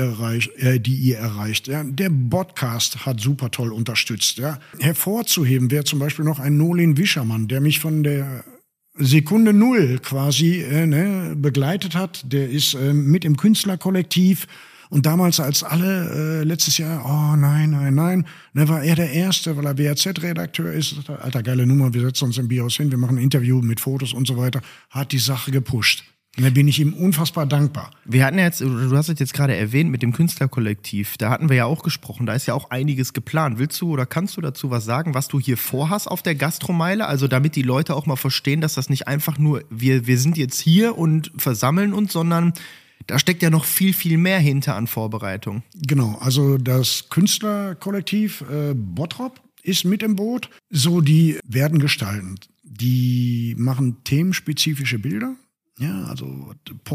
ihr erreicht. Ja. Der Podcast hat super toll unterstützt. Ja. Hervorzuheben wäre zum Beispiel noch ein Nolin Wischermann, der mich von der Sekunde Null quasi begleitet hat. Der ist mit im Künstlerkollektiv. Und damals, als alle letztes Jahr, oh nein, war er der Erste, weil er WRZ-Redakteur ist. Alter, geile Nummer, wir setzen uns im Bierhaus hin, wir machen ein Interview mit Fotos und so weiter. Hat die Sache gepusht. Und da bin ich ihm unfassbar dankbar. Wir hatten ja jetzt, du hast es jetzt gerade erwähnt mit dem Künstlerkollektiv, da hatten wir ja auch gesprochen, da ist ja auch einiges geplant. Willst du oder kannst du dazu was sagen, was du hier vorhast auf der Gastromeile? Also damit die Leute auch mal verstehen, dass das nicht einfach nur, wir sind jetzt hier und versammeln uns, sondern da steckt ja noch viel, viel mehr hinter an Vorbereitung. Genau, also das Künstlerkollektiv Bottrop ist mit im Boot. So, die werden gestalten. Die machen themenspezifische Bilder. Ja, also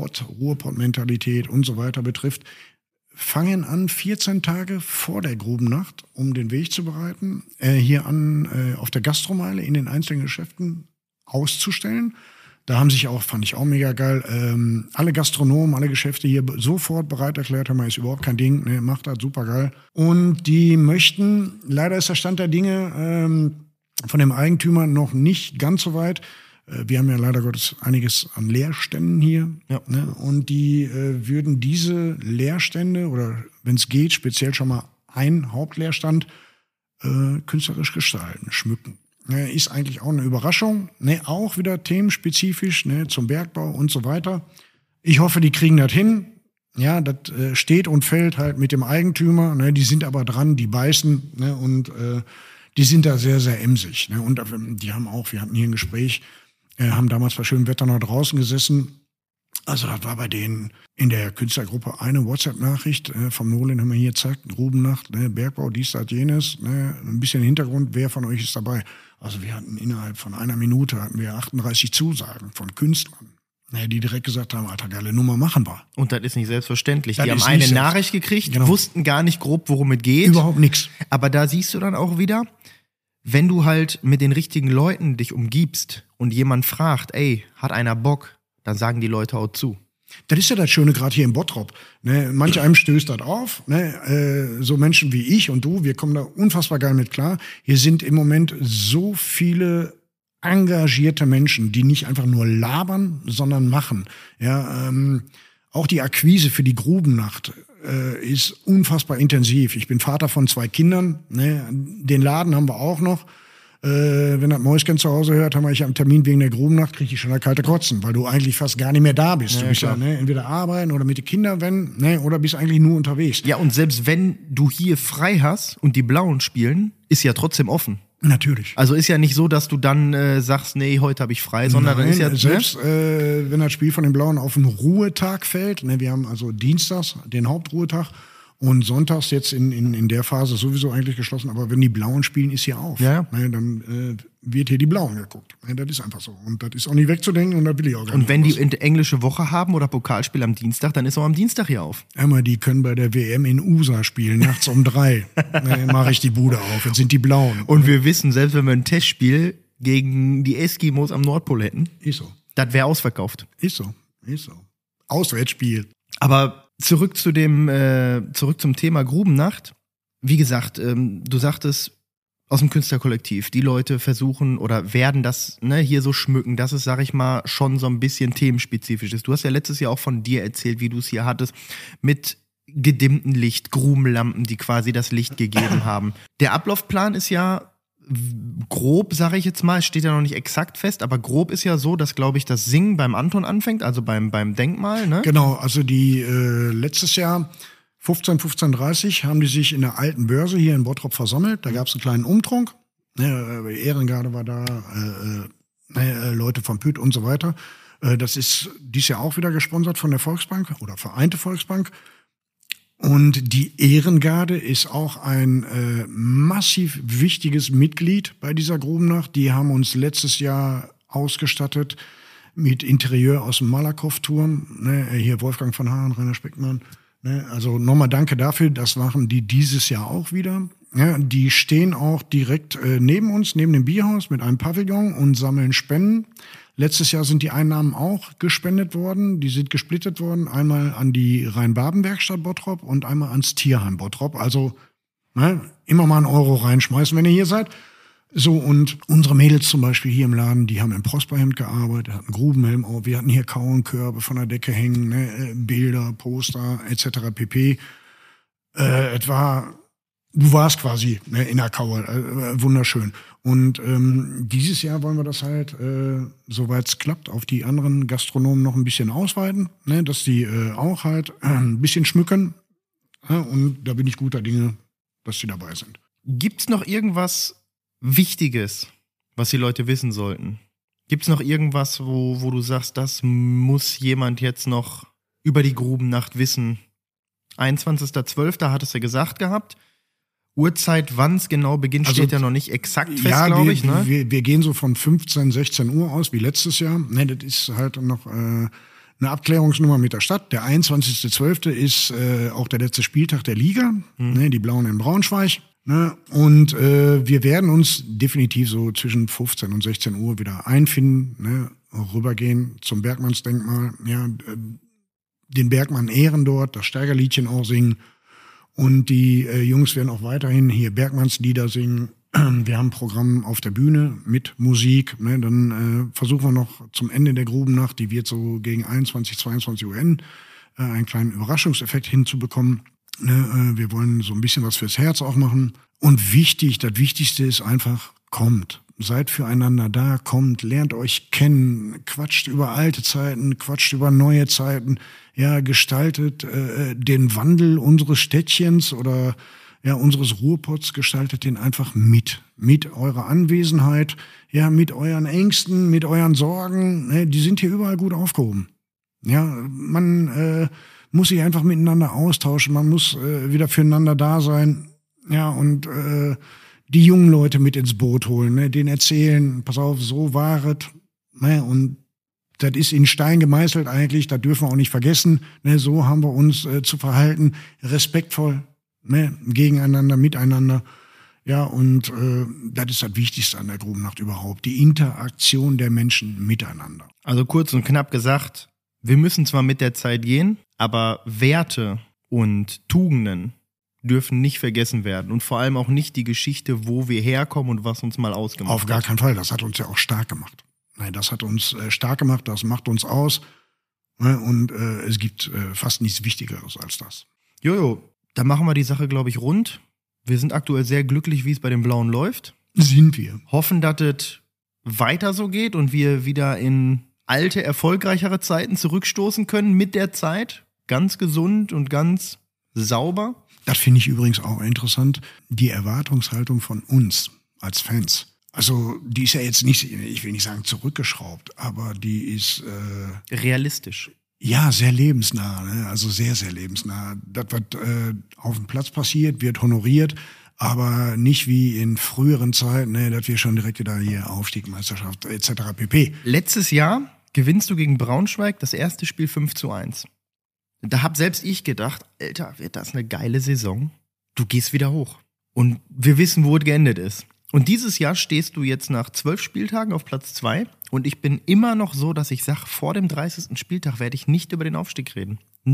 Ruhrpott-Mentalität und so weiter betrifft, fangen an 14 Tage vor der Grubennacht, um den Weg zu bereiten, hier auf der Gastromeile in den einzelnen Geschäften auszustellen. Da haben sich auch, fand ich auch mega geil, alle Gastronomen, alle Geschäfte hier sofort bereit erklärt, haben, ist überhaupt kein Ding, ne, macht das super geil. Und die möchten, leider ist der Stand der Dinge von dem Eigentümer noch nicht ganz so weit. Wir haben ja leider Gottes einiges an Leerständen hier. Ja. Ne? Und die würden diese Leerstände oder wenn es geht, speziell schon mal einen Hauptleerstand künstlerisch gestalten, schmücken. Ist eigentlich auch eine Überraschung. Ne? Auch wieder themenspezifisch, ne? Zum Bergbau und so weiter. Ich hoffe, die kriegen das hin. Ja, das steht und fällt halt mit dem Eigentümer. Ne? Die sind aber dran, die beißen. Ne? Und die sind da sehr, sehr emsig. Ne? Und die haben auch, wir hatten hier ein Gespräch, haben damals bei schönem Wetter noch draußen gesessen. Also das war bei denen in der Künstlergruppe eine WhatsApp-Nachricht vom Nolin, haben wir hier gezeigt, Grubennacht, ne, Bergbau, dies, das, jenes, ne, ein bisschen Hintergrund, wer von euch ist dabei? Also wir hatten innerhalb von einer Minute 38 Zusagen von Künstlern, ne, die direkt gesagt haben, Alter, geile Nummer, machen wir. Und das ist nicht selbstverständlich. Die haben eine Nachricht gekriegt, genau, wussten gar nicht grob, worum es geht. Überhaupt nichts. Aber da siehst du dann auch wieder, wenn du halt mit den richtigen Leuten dich umgibst und jemand fragt, ey, hat einer Bock, dann sagen die Leute auch zu. Das ist ja das Schöne gerade hier in Bottrop. Ne? Manch einem stößt das auf. Ne? So Menschen wie ich und du, wir kommen da unfassbar geil mit klar. Hier sind im Moment so viele engagierte Menschen, die nicht einfach nur labern, sondern machen. Ja, auch die Akquise für die Grubennacht ist unfassbar intensiv. Ich bin Vater von 2 Kindern. Ne? Den Laden haben wir auch noch. Wenn das Mäuschen zu Hause hört, haben wir einen Termin wegen der Grubennacht, kriege ich schon eine kalte Kotzen, weil du eigentlich fast gar nicht mehr da bist. Ja, du bist ja entweder arbeiten oder mit den Kindern, oder bist eigentlich nur unterwegs. Ja, und selbst wenn du hier frei hast und die Blauen spielen, ist ja trotzdem offen. Natürlich. Also ist ja nicht so, dass du dann sagst, nee, heute habe ich frei, sondern Nein, dann ist ja... Selbst wenn das Spiel von den Blauen auf einen Ruhetag fällt, ne, wir haben also dienstags den Hauptruhetag und sonntags jetzt in der Phase sowieso eigentlich geschlossen, aber wenn die Blauen spielen, ist hier auf. Ja. Ne, dann wird hier die Blauen geguckt. Ne, das ist einfach so. Und das ist auch nicht wegzudenken und da will ich auch gar nicht. Und wenn die englische Woche haben oder Pokalspiel am Dienstag, dann ist auch am Dienstag hier auf. Einmal, die können bei der WM in USA spielen, nachts um 3. Ne, mache ich die Bude auf, jetzt sind die Blauen. Und wir wissen, selbst wenn wir ein Testspiel gegen die Eskimos am Nordpol hätten, ist so. Das wäre ausverkauft. Ist so. Auswärtsspiel. Aber zurück zum Thema Grubennacht. Wie gesagt, du sagtest, aus dem Künstlerkollektiv, die Leute versuchen oder werden das hier so schmücken, dass es, sag ich mal, schon so ein bisschen themenspezifisch ist. Du hast ja letztes Jahr auch von dir erzählt, wie du es hier hattest, mit gedimmtem Licht, Grubenlampen, die quasi das Licht gegeben haben. Der Ablaufplan ist ja grob, sage ich jetzt mal, es steht ja noch nicht exakt fest, aber grob ist ja so, dass, glaube ich, das Singen beim Anton anfängt, also beim Denkmal, ne? Genau, also die letztes Jahr 15:30 haben die sich in der alten Börse hier in Bottrop versammelt. Da gab es einen kleinen Umtrunk. Ehrengarde war da, Leute vom Püt und so weiter. Das ist dies Jahr auch wieder gesponsert von der Volksbank oder Vereinte Volksbank. Und die Ehrengarde ist auch ein massiv wichtiges Mitglied bei dieser Grubennacht. Die haben uns letztes Jahr ausgestattet mit Interieur aus dem Malakow-Turm. Ne? Hier Wolfgang von Hahn, Rainer Speckmann. Ne? Also nochmal danke dafür. Das machen die dieses Jahr auch wieder. Ja, die stehen auch direkt neben uns, neben dem Bierhaus mit einem Pavillon und sammeln Spenden. Letztes Jahr sind die Einnahmen auch gespendet worden. Die sind gesplittet worden. Einmal an die Rhein-Baben-Werkstatt Bottrop und einmal ans Tierheim Bottrop. Also immer mal einen Euro reinschmeißen, wenn ihr hier seid. So, und unsere Mädels zum Beispiel hier im Laden, die haben im Prosperhemd gearbeitet, hatten Grubenhelm auf. Wir hatten hier Kauenkörbe von der Decke hängen, ne, Bilder, Poster etc. pp. Du warst quasi in der Kaue, wunderschön. Und dieses Jahr wollen wir das halt, soweit es klappt, auf die anderen Gastronomen noch ein bisschen ausweiten, ne, dass die auch halt ein bisschen schmücken. Und da bin ich guter Dinge, dass sie dabei sind. Gibt's noch irgendwas Wichtiges, was die Leute wissen sollten? Gibt's noch irgendwas, wo du sagst, das muss jemand jetzt noch über die Grubennacht wissen? 21.12. hattest du gesagt gehabt. Uhrzeit, wann es genau beginnt, also, steht ja noch nicht exakt fest, glaube ich. Ne? Wir gehen so von 15, 16 Uhr aus, wie letztes Jahr. Ne, das ist halt noch eine Abklärungsnummer mit der Stadt. Der 21.12. ist auch der letzte Spieltag der Liga, ne, die Blauen in Braunschweig. Ne, und wir werden uns definitiv so zwischen 15 und 16 Uhr wieder einfinden, ne, rübergehen zum Bergmannsdenkmal, ja, den Bergmann ehren dort, das Steigerliedchen auch singen. Und die Jungs werden auch weiterhin hier Bergmannslieder singen. Wir haben ein Programm auf der Bühne mit Musik. Ne? Dann versuchen wir noch zum Ende der Grubennacht, die wird so gegen 21, 22 Uhr enden, einen kleinen Überraschungseffekt hinzubekommen. Ne? Wir wollen so ein bisschen was fürs Herz auch machen. Und das Wichtigste ist einfach, kommt. Seid füreinander da, kommt, lernt euch kennen, quatscht über alte Zeiten, quatscht über neue Zeiten, ja, gestaltet den Wandel unseres Städtchens oder ja unseres Ruhrpots, gestaltet den einfach mit eurer Anwesenheit, ja, mit euren Ängsten, mit euren Sorgen, ne, die sind hier überall gut aufgehoben. Ja, man muss sich einfach miteinander austauschen, man muss wieder füreinander da sein, ja, und die jungen Leute mit ins Boot holen, ne, denen erzählen, pass auf, so war es, ne, und das ist in Stein gemeißelt eigentlich, das dürfen wir auch nicht vergessen, ne, so haben wir uns zu verhalten, respektvoll, ne, gegeneinander, miteinander, ja, und das ist das Wichtigste an der Grubennacht überhaupt, die Interaktion der Menschen miteinander. Also kurz und knapp gesagt, wir müssen zwar mit der Zeit gehen, aber Werte und Tugenden dürfen nicht vergessen werden und vor allem auch nicht die Geschichte, wo wir herkommen und was uns mal ausgemacht hat. Auf gar keinen Fall, das hat uns ja auch stark gemacht. Nein, das hat uns stark gemacht, das macht uns aus, ne? Und es gibt fast nichts Wichtigeres als das. Jojo, dann machen wir die Sache, glaube ich, rund. Wir sind aktuell sehr glücklich, wie es bei den Blauen läuft. Sind wir. Hoffen, dass es weiter so geht und wir wieder in alte, erfolgreichere Zeiten zurückstoßen können mit der Zeit. Ganz gesund und ganz sauber. Das finde ich übrigens auch interessant, die Erwartungshaltung von uns als Fans. Also die ist ja jetzt nicht, ich will nicht sagen zurückgeschraubt, aber die ist realistisch. Ja, sehr lebensnah, ne? Also sehr, sehr lebensnah. Das, was auf dem Platz passiert, wird honoriert, aber nicht wie in früheren Zeiten, ne, dass wir schon direkt wieder hier Aufstieg, Meisterschaft etc. pp. Letztes Jahr gewinnst du gegen Braunschweig das erste Spiel 5:1. Da hab selbst ich gedacht, Alter, wird das eine geile Saison. Du gehst wieder hoch. Und wir wissen, wo es geendet ist. Und dieses Jahr stehst du jetzt nach 12 Spieltagen auf Platz 2. Und ich bin immer noch so, dass ich sage, vor dem 30. Spieltag werde ich nicht über den Aufstieg reden.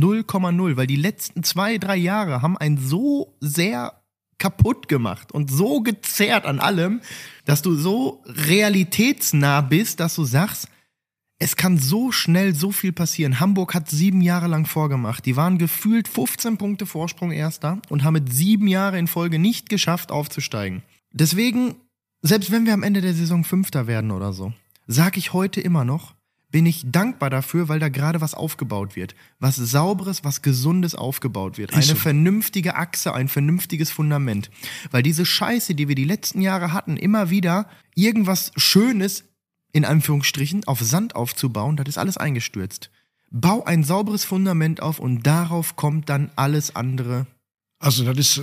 0,0, weil die letzten 2-3 Jahre haben einen so sehr kaputt gemacht und so gezerrt an allem, dass du so realitätsnah bist, dass du sagst, es kann so schnell so viel passieren. Hamburg hat 7 Jahre lang vorgemacht. Die waren gefühlt 15 Punkte Vorsprung Erster und haben es 7 Jahre in Folge nicht geschafft, aufzusteigen. Deswegen, selbst wenn wir am Ende der Saison Fünfter werden oder so, sage ich heute immer noch, bin ich dankbar dafür, weil da gerade was aufgebaut wird. Was Sauberes, was Gesundes aufgebaut wird. Eine vernünftige Achse, ein vernünftiges Fundament. Weil diese Scheiße, die wir die letzten Jahre hatten, immer wieder irgendwas Schönes in Anführungsstrichen, auf Sand aufzubauen, das ist alles eingestürzt. Bau ein sauberes Fundament auf und darauf kommt dann alles andere. Also das ist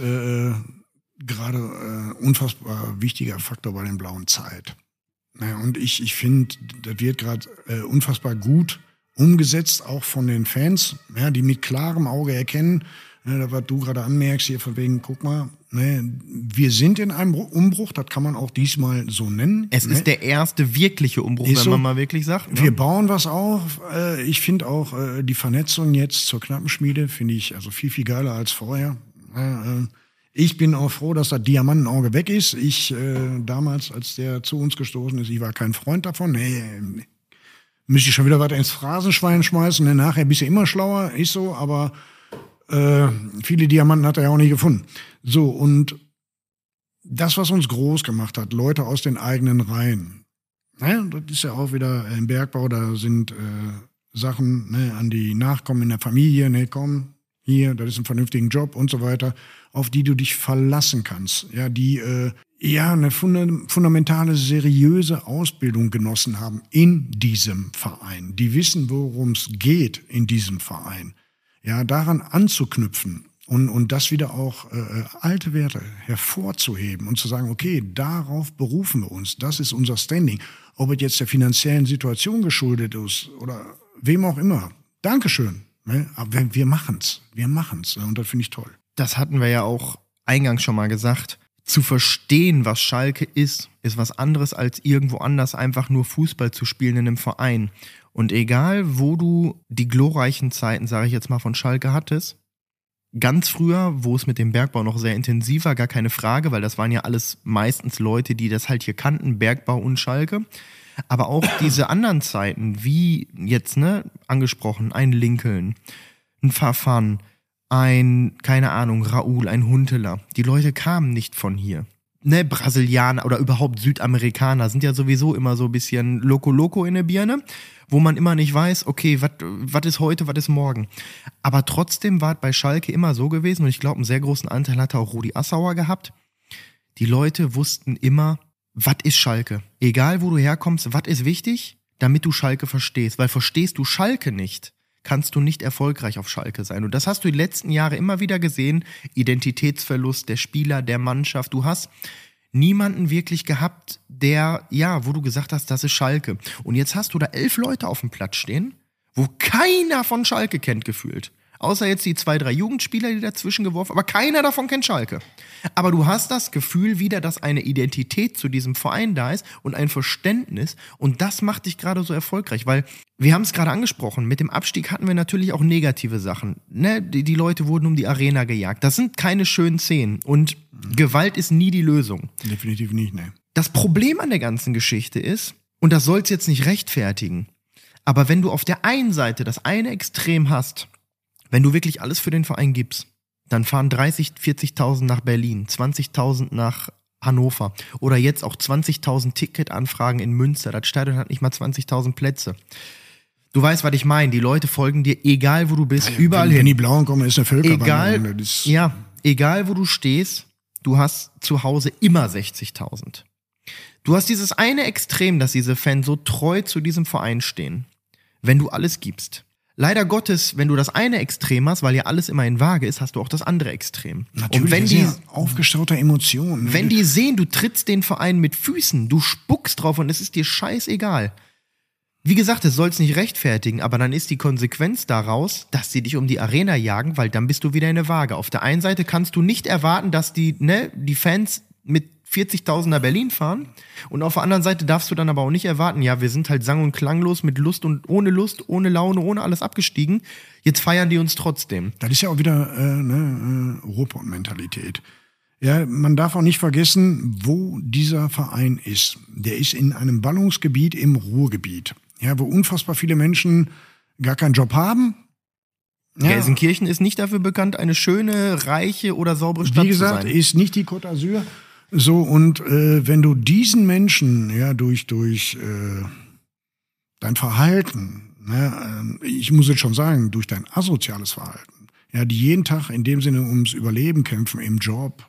gerade unfassbar wichtiger Faktor bei den Blauen Zeit. Ja, und ich finde, das wird gerade unfassbar gut umgesetzt, auch von den Fans, ja, die mit klarem Auge erkennen, was du gerade anmerkst, hier von wegen, guck mal, wir sind in einem Umbruch, das kann man auch diesmal so nennen. Es ist der erste wirkliche Umbruch, ist wenn so, man mal wirklich sagt. Ne? Wir bauen was auf. Ich finde auch die Vernetzung jetzt zur Knappenschmiede, finde ich also viel, viel geiler als vorher. Ich bin auch froh, dass das Diamantenauge weg ist. Ich damals, als der zu uns gestoßen ist, ich war kein Freund davon. Müsste ich schon wieder weiter ins Phrasenschwein schmeißen. Nachher bist du immer schlauer, ist so, aber viele Diamanten hat er ja auch nie gefunden. So, und das, was uns groß gemacht hat, Leute aus den eigenen Reihen, das ist ja auch wieder im Bergbau, da sind Sachen an die Nachkommen in der Familie, komm, hier, das ist ein vernünftiger Job und so weiter, auf die du dich verlassen kannst, ja, die eine fundamentale, seriöse Ausbildung genossen haben in diesem Verein. Die wissen, worum es geht in diesem Verein. Ja, daran anzuknüpfen und das wieder auch alte Werte hervorzuheben und zu sagen, okay, darauf berufen wir uns, das ist unser Standing. Ob es jetzt der finanziellen Situation geschuldet ist oder wem auch immer. Dankeschön. Aber wir machen's und das finde ich toll. Das hatten wir ja auch eingangs schon mal gesagt. Zu verstehen, was Schalke ist was anderes als irgendwo anders einfach nur Fußball zu spielen in einem Verein. Und egal, wo du die glorreichen Zeiten, sage ich jetzt mal, von Schalke hattest, ganz früher, wo es mit dem Bergbau noch sehr intensiv war, gar keine Frage, weil das waren ja alles meistens Leute, die das halt hier kannten, Bergbau und Schalke. Aber auch diese anderen Zeiten, wie jetzt, angesprochen, ein Lincoln, ein Farfan, ein, keine Ahnung, Raoul, ein Hunteler. Die Leute kamen nicht von hier. Brasilianer oder überhaupt Südamerikaner sind ja sowieso immer so ein bisschen Loco in der Birne, wo man immer nicht weiß, okay, was ist heute, was ist morgen. Aber trotzdem war es bei Schalke immer so gewesen, und ich glaube, einen sehr großen Anteil hatte auch Rudi Assauer gehabt. Die Leute wussten immer, was ist Schalke? Egal, wo du herkommst, was ist wichtig, damit du Schalke verstehst. Weil verstehst du Schalke nicht, kannst du nicht erfolgreich auf Schalke sein. Und das hast du die letzten Jahre immer wieder gesehen. Identitätsverlust der Spieler, der Mannschaft. Du hast niemanden wirklich gehabt, der, wo du gesagt hast, das ist Schalke. Und jetzt hast du da 11 Leute auf dem Platz stehen, wo keiner von Schalke kennt gefühlt. Außer jetzt die 2, 3 Jugendspieler, die dazwischen geworfen haben. Aber keiner davon kennt Schalke. Aber du hast das Gefühl wieder, dass eine Identität zu diesem Verein da ist und ein Verständnis. Und das macht dich gerade so erfolgreich. Weil, wir haben es gerade angesprochen, mit dem Abstieg hatten wir natürlich auch negative Sachen. Die Leute wurden um die Arena gejagt. Das sind keine schönen Szenen. Und Gewalt ist nie die Lösung. Definitiv nicht, ne. Das Problem an der ganzen Geschichte ist, und das soll es jetzt nicht rechtfertigen, aber wenn du auf der einen Seite das eine Extrem hast, wenn du wirklich alles für den Verein gibst, dann fahren 30.000, 40.000 nach Berlin, 20.000 nach Hannover oder jetzt auch 20.000 Ticketanfragen in Münster. Das Stadion hat nicht mal 20.000 Plätze. Du weißt, was ich meine. Die Leute folgen dir, egal wo du bist, überall hin. Wenn die Blauen kommen, ist eine Völkerbahn. Egal wo du stehst, du hast zu Hause immer 60.000. Du hast dieses eine Extrem, dass diese Fans so treu zu diesem Verein stehen, wenn du alles gibst. Leider Gottes, wenn du das eine Extrem hast, weil ja alles immer in Waage ist, hast du auch das andere Extrem. Natürlich, und wenn die aufgestaute Emotionen. Wenn die sehen, du trittst den Verein mit Füßen, du spuckst drauf und es ist dir scheißegal. Wie gesagt, es soll es nicht rechtfertigen, aber dann ist die Konsequenz daraus, dass sie dich um die Arena jagen, weil dann bist du wieder in der Waage. Auf der einen Seite kannst du nicht erwarten, dass die Fans mit 40.000 nach Berlin fahren, und auf der anderen Seite darfst du dann aber auch nicht erwarten, wir sind halt sang- und klanglos mit Lust, ohne Laune, ohne alles abgestiegen, jetzt feiern die uns trotzdem. Das ist ja auch wieder Ruhrpott-Mentalität. Ja, man darf auch nicht vergessen, wo dieser Verein ist. Der ist in einem Ballungsgebiet im Ruhrgebiet, wo unfassbar viele Menschen gar keinen Job haben. Ja. Gelsenkirchen ist nicht dafür bekannt, eine schöne, reiche oder saubere Stadt zu sein. Wie gesagt, ist nicht die Côte d'Azur. So, und wenn du diesen Menschen durch dein Verhalten, ich muss jetzt schon sagen, durch dein asoziales Verhalten, die jeden Tag in dem Sinne ums Überleben kämpfen, im Job,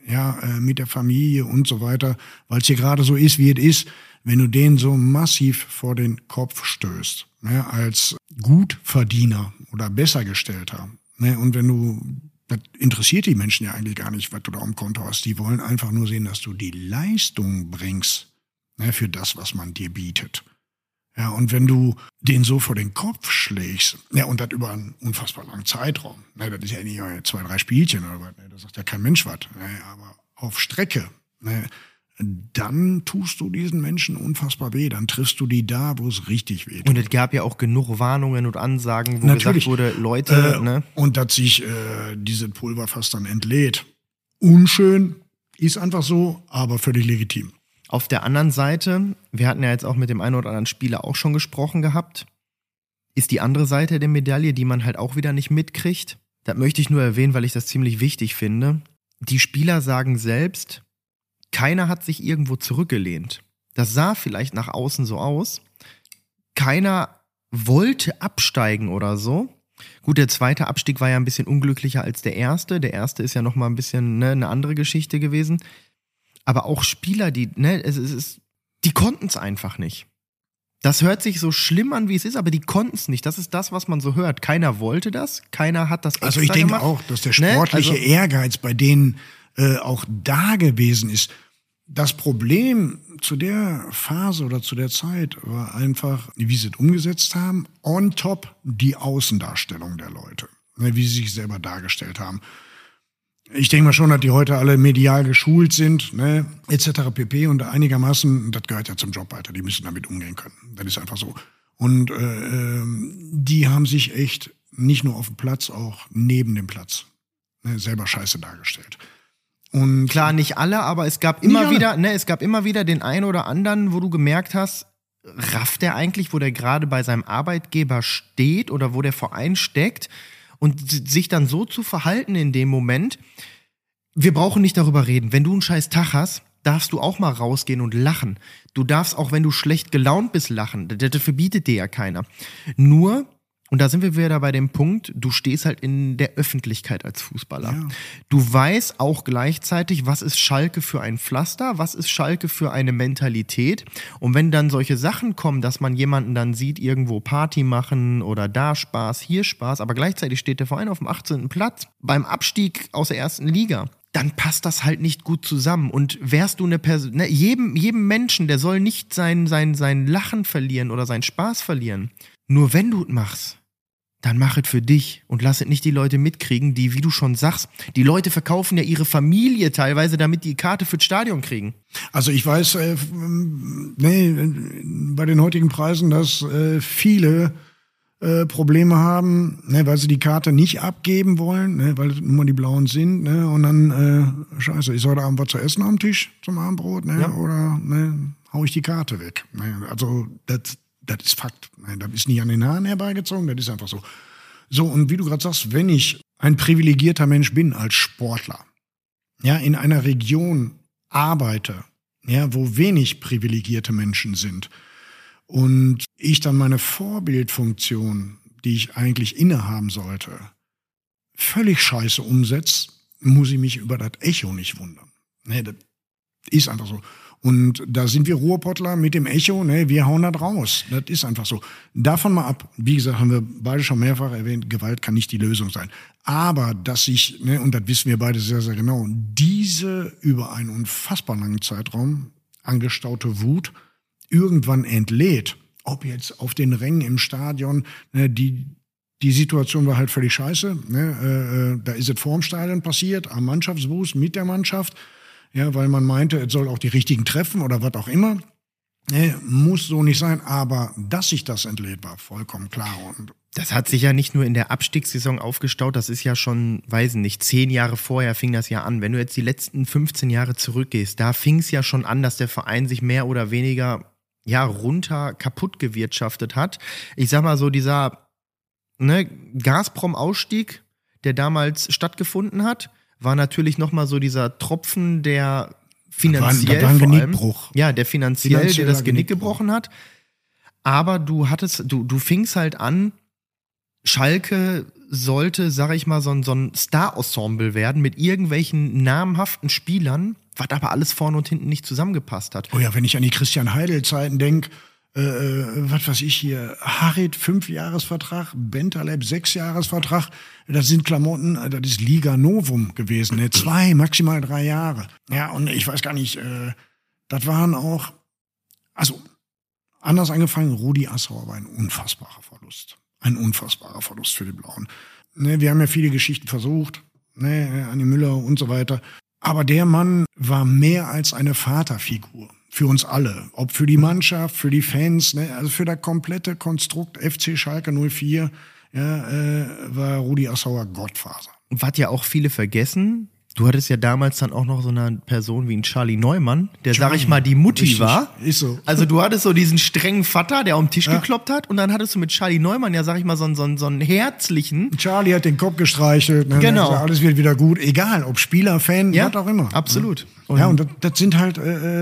mit der Familie und so weiter, weil es hier gerade so ist, wie es ist, wenn du den so massiv vor den Kopf stößt, ne, als Gutverdiener oder Bessergestellter, ne, und wenn du, das interessiert die Menschen ja eigentlich gar nicht, was du da am Konto hast, die wollen einfach nur sehen, dass du die Leistung bringst, ne, für das, was man dir bietet. Ja, und wenn du den so vor den Kopf schlägst, ja, und das über einen unfassbar langen Zeitraum, ne, das ist ja nicht 2, 3 Spielchen oder was, ne, da sagt ja kein Mensch was, ne, aber auf Strecke, ne, dann tust du diesen Menschen unfassbar weh, dann triffst du die da, wo es richtig weh tut. Und es gab ja auch genug Warnungen und Ansagen, wo gesagt wurde, Leute, ne? Und dass sich diese Pulverfass dann entlädt. Unschön, ist einfach so, aber völlig legitim. Auf der anderen Seite, wir hatten ja jetzt auch mit dem einen oder anderen Spieler auch schon gesprochen gehabt, ist die andere Seite der Medaille, die man halt auch wieder nicht mitkriegt. Das möchte ich nur erwähnen, weil ich das ziemlich wichtig finde. Die Spieler sagen selbst, keiner hat sich irgendwo zurückgelehnt. Das sah vielleicht nach außen so aus. Keiner wollte absteigen oder so. Gut, der zweite Abstieg war ja ein bisschen unglücklicher als der erste. Der erste ist ja noch mal ein bisschen eine andere Geschichte gewesen. Aber auch Spieler, die konnten es einfach nicht. Das hört sich so schlimm an, wie es ist, aber die konnten es nicht. Das ist das, was man so hört. Keiner wollte das, keiner hat das extra gemacht. Also ich denke auch, dass der sportliche Ehrgeiz bei denen auch da gewesen ist. Das Problem zu der Phase oder zu der Zeit war einfach, wie sie es umgesetzt haben, on top die Außendarstellung der Leute, wie sie sich selber dargestellt haben. Ich denke mal schon, dass die heute alle medial geschult sind, ne, etc. pp. Und einigermaßen, das gehört ja zum Job weiter, die müssen damit umgehen können. Das ist einfach so. Und die haben sich echt nicht nur auf dem Platz, auch neben dem Platz selber scheiße dargestellt. Und klar, nicht alle, aber es gab immer wieder den einen oder anderen, wo du gemerkt hast, rafft der eigentlich, wo der gerade bei seinem Arbeitgeber steht oder wo der Verein steckt? Und sich dann so zu verhalten in dem Moment, wir brauchen nicht darüber reden. Wenn du einen scheiß Tag hast, darfst du auch mal rausgehen und lachen. Du darfst auch, wenn du schlecht gelaunt bist, lachen. Das verbietet dir ja keiner. Nur, und da sind wir wieder bei dem Punkt, du stehst halt in der Öffentlichkeit als Fußballer. Ja. Du weißt auch gleichzeitig, was ist Schalke für ein Pflaster, was ist Schalke für eine Mentalität. Und wenn dann solche Sachen kommen, dass man jemanden dann sieht, irgendwo Party machen oder da Spaß, hier Spaß, aber gleichzeitig steht der Verein auf dem 18. Platz beim Abstieg aus der ersten Liga, dann passt das halt nicht gut zusammen. Und wärst du eine Person, ne, jedem Menschen, der soll nicht sein Lachen verlieren oder seinen Spaß verlieren. Nur wenn du es machst, dann mach es für dich und lass es nicht die Leute mitkriegen, die, wie du schon sagst, die Leute verkaufen ja ihre Familie teilweise, damit die Karte fürs Stadion kriegen. Also ich weiß, bei den heutigen Preisen, dass viele Probleme haben, weil sie die Karte nicht abgeben wollen, weil es nur die Blauen sind, und dann, scheiße, ist heute Abend was zu essen am Tisch zum Abendbrot, ja. Oder hau ich die Karte weg. Also das ist Fakt. Das ist nicht an den Haaren herbeigezogen, das ist einfach so. So, und wie du gerade sagst, wenn ich ein privilegierter Mensch bin als Sportler, ja, in einer Region arbeite, ja, wo wenig privilegierte Menschen sind und ich dann meine Vorbildfunktion, die ich eigentlich innehaben sollte, völlig scheiße umsetze, muss ich mich über das Echo nicht wundern. Das ist einfach so. Und da sind wir Ruhrpottler mit dem Echo, wir hauen das raus. Das ist einfach so. Davon mal ab, wie gesagt, haben wir beide schon mehrfach erwähnt, Gewalt kann nicht die Lösung sein. Aber dass sich, und das wissen wir beide sehr, sehr genau, diese über einen unfassbar langen Zeitraum angestaute Wut irgendwann entlädt, ob jetzt auf den Rängen im Stadion, die Situation war halt völlig scheiße. Da ist es vor dem Stadion passiert, am Mannschaftsbus mit der Mannschaft. Ja, weil man meinte, es soll auch die richtigen treffen oder was auch immer. Muss so nicht sein, aber dass sich das entlädt, war vollkommen klar. Und das hat sich ja nicht nur in der Abstiegssaison aufgestaut, das ist ja schon, weiß nicht, 10 Jahre vorher fing das ja an. Wenn du jetzt die letzten 15 Jahre zurückgehst, da fing es ja schon an, dass der Verein sich mehr oder weniger kaputt gewirtschaftet hat. Ich sag mal so, dieser Gazprom-Ausstieg, der damals stattgefunden hat, war natürlich nochmal so dieser Tropfen, der finanziell war ein Genickbruch. Der finanziell das Genick gebrochen hat. Aber du fingst halt an, Schalke sollte, sag ich mal, so ein Star-Ensemble werden mit irgendwelchen namhaften Spielern, was aber alles vorne und hinten nicht zusammengepasst hat. Oh ja, wenn ich an die Christian Heidel-Zeiten denke, was weiß ich hier, Harit 5-Jahresvertrag, Bentaleb 6-Jahresvertrag, das sind Klamotten, das ist Liga Novum gewesen, ne? 2, maximal 3 Jahre. Ja, und ich weiß gar nicht, das waren auch, also anders angefangen, Rudi Assauer war ein unfassbarer Verlust. Ein unfassbarer Verlust für die Blauen. Ne, wir haben ja viele Geschichten versucht, ne, Anni Müller und so weiter. Aber der Mann war mehr als eine Vaterfigur. Für uns alle. Ob für die Mannschaft, für die Fans, ne, also für das komplette Konstrukt FC Schalke 04, ja, war Rudi Assauer Gottvater. Was ja auch viele vergessen, du hattest ja damals dann auch noch so eine Person wie ein Charlie Neumann, der, sag ich mal, die Mutti richtig, war. Ist so. Also du hattest so diesen strengen Vater, der am Tisch gekloppt hat, und dann hattest du mit Charlie Neumann ja, sag ich mal, so einen herzlichen. Charlie hat den Kopf gestreichelt, ne, genau. Also alles wird wieder gut, egal, ob Spieler, Fan, Ja, was auch immer. absolut. Und ja, und das sind halt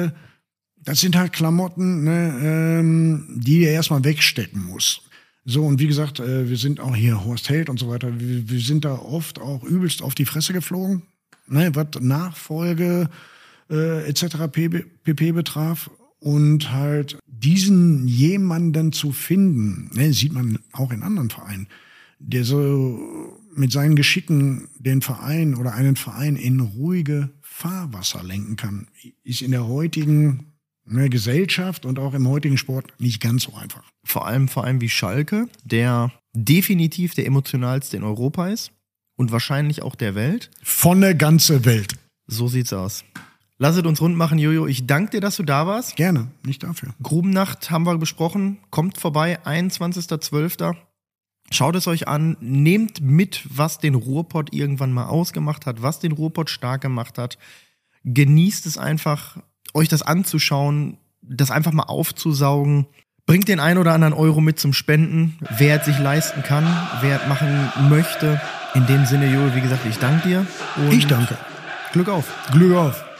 Klamotten, ne, die er erstmal wegstecken muss. So, und wie gesagt, wir sind auch hier Horst Held und so weiter, wir sind da oft auch übelst auf die Fresse geflogen, ne, was Nachfolge etc. pp. Betraf. Und halt diesen jemanden zu finden, ne, sieht man auch in anderen Vereinen, der so mit seinen Geschicken den Verein oder einen Verein in ruhige Fahrwasser lenken kann, ist in der heutigen Gesellschaft und auch im heutigen Sport nicht ganz so einfach. Vor allem wie Schalke, der definitiv der emotionalste in Europa ist und wahrscheinlich auch der Welt. Von der ganzen Welt. So sieht's aus. Lasset uns rund machen, Jojo. Ich danke dir, dass du da warst. Gerne, nicht dafür. Grubennacht haben wir besprochen. Kommt vorbei, 21.12. Schaut es euch an. Nehmt mit, was den Ruhrpott irgendwann mal ausgemacht hat, was den Ruhrpott stark gemacht hat. Genießt es einfach, euch das anzuschauen, das einfach mal aufzusaugen. Bringt den ein oder anderen Euro mit zum Spenden, wer es sich leisten kann, wer es machen möchte. In dem Sinne, Jojo, wie gesagt, ich danke dir. Und ich danke. Glück auf. Glück auf.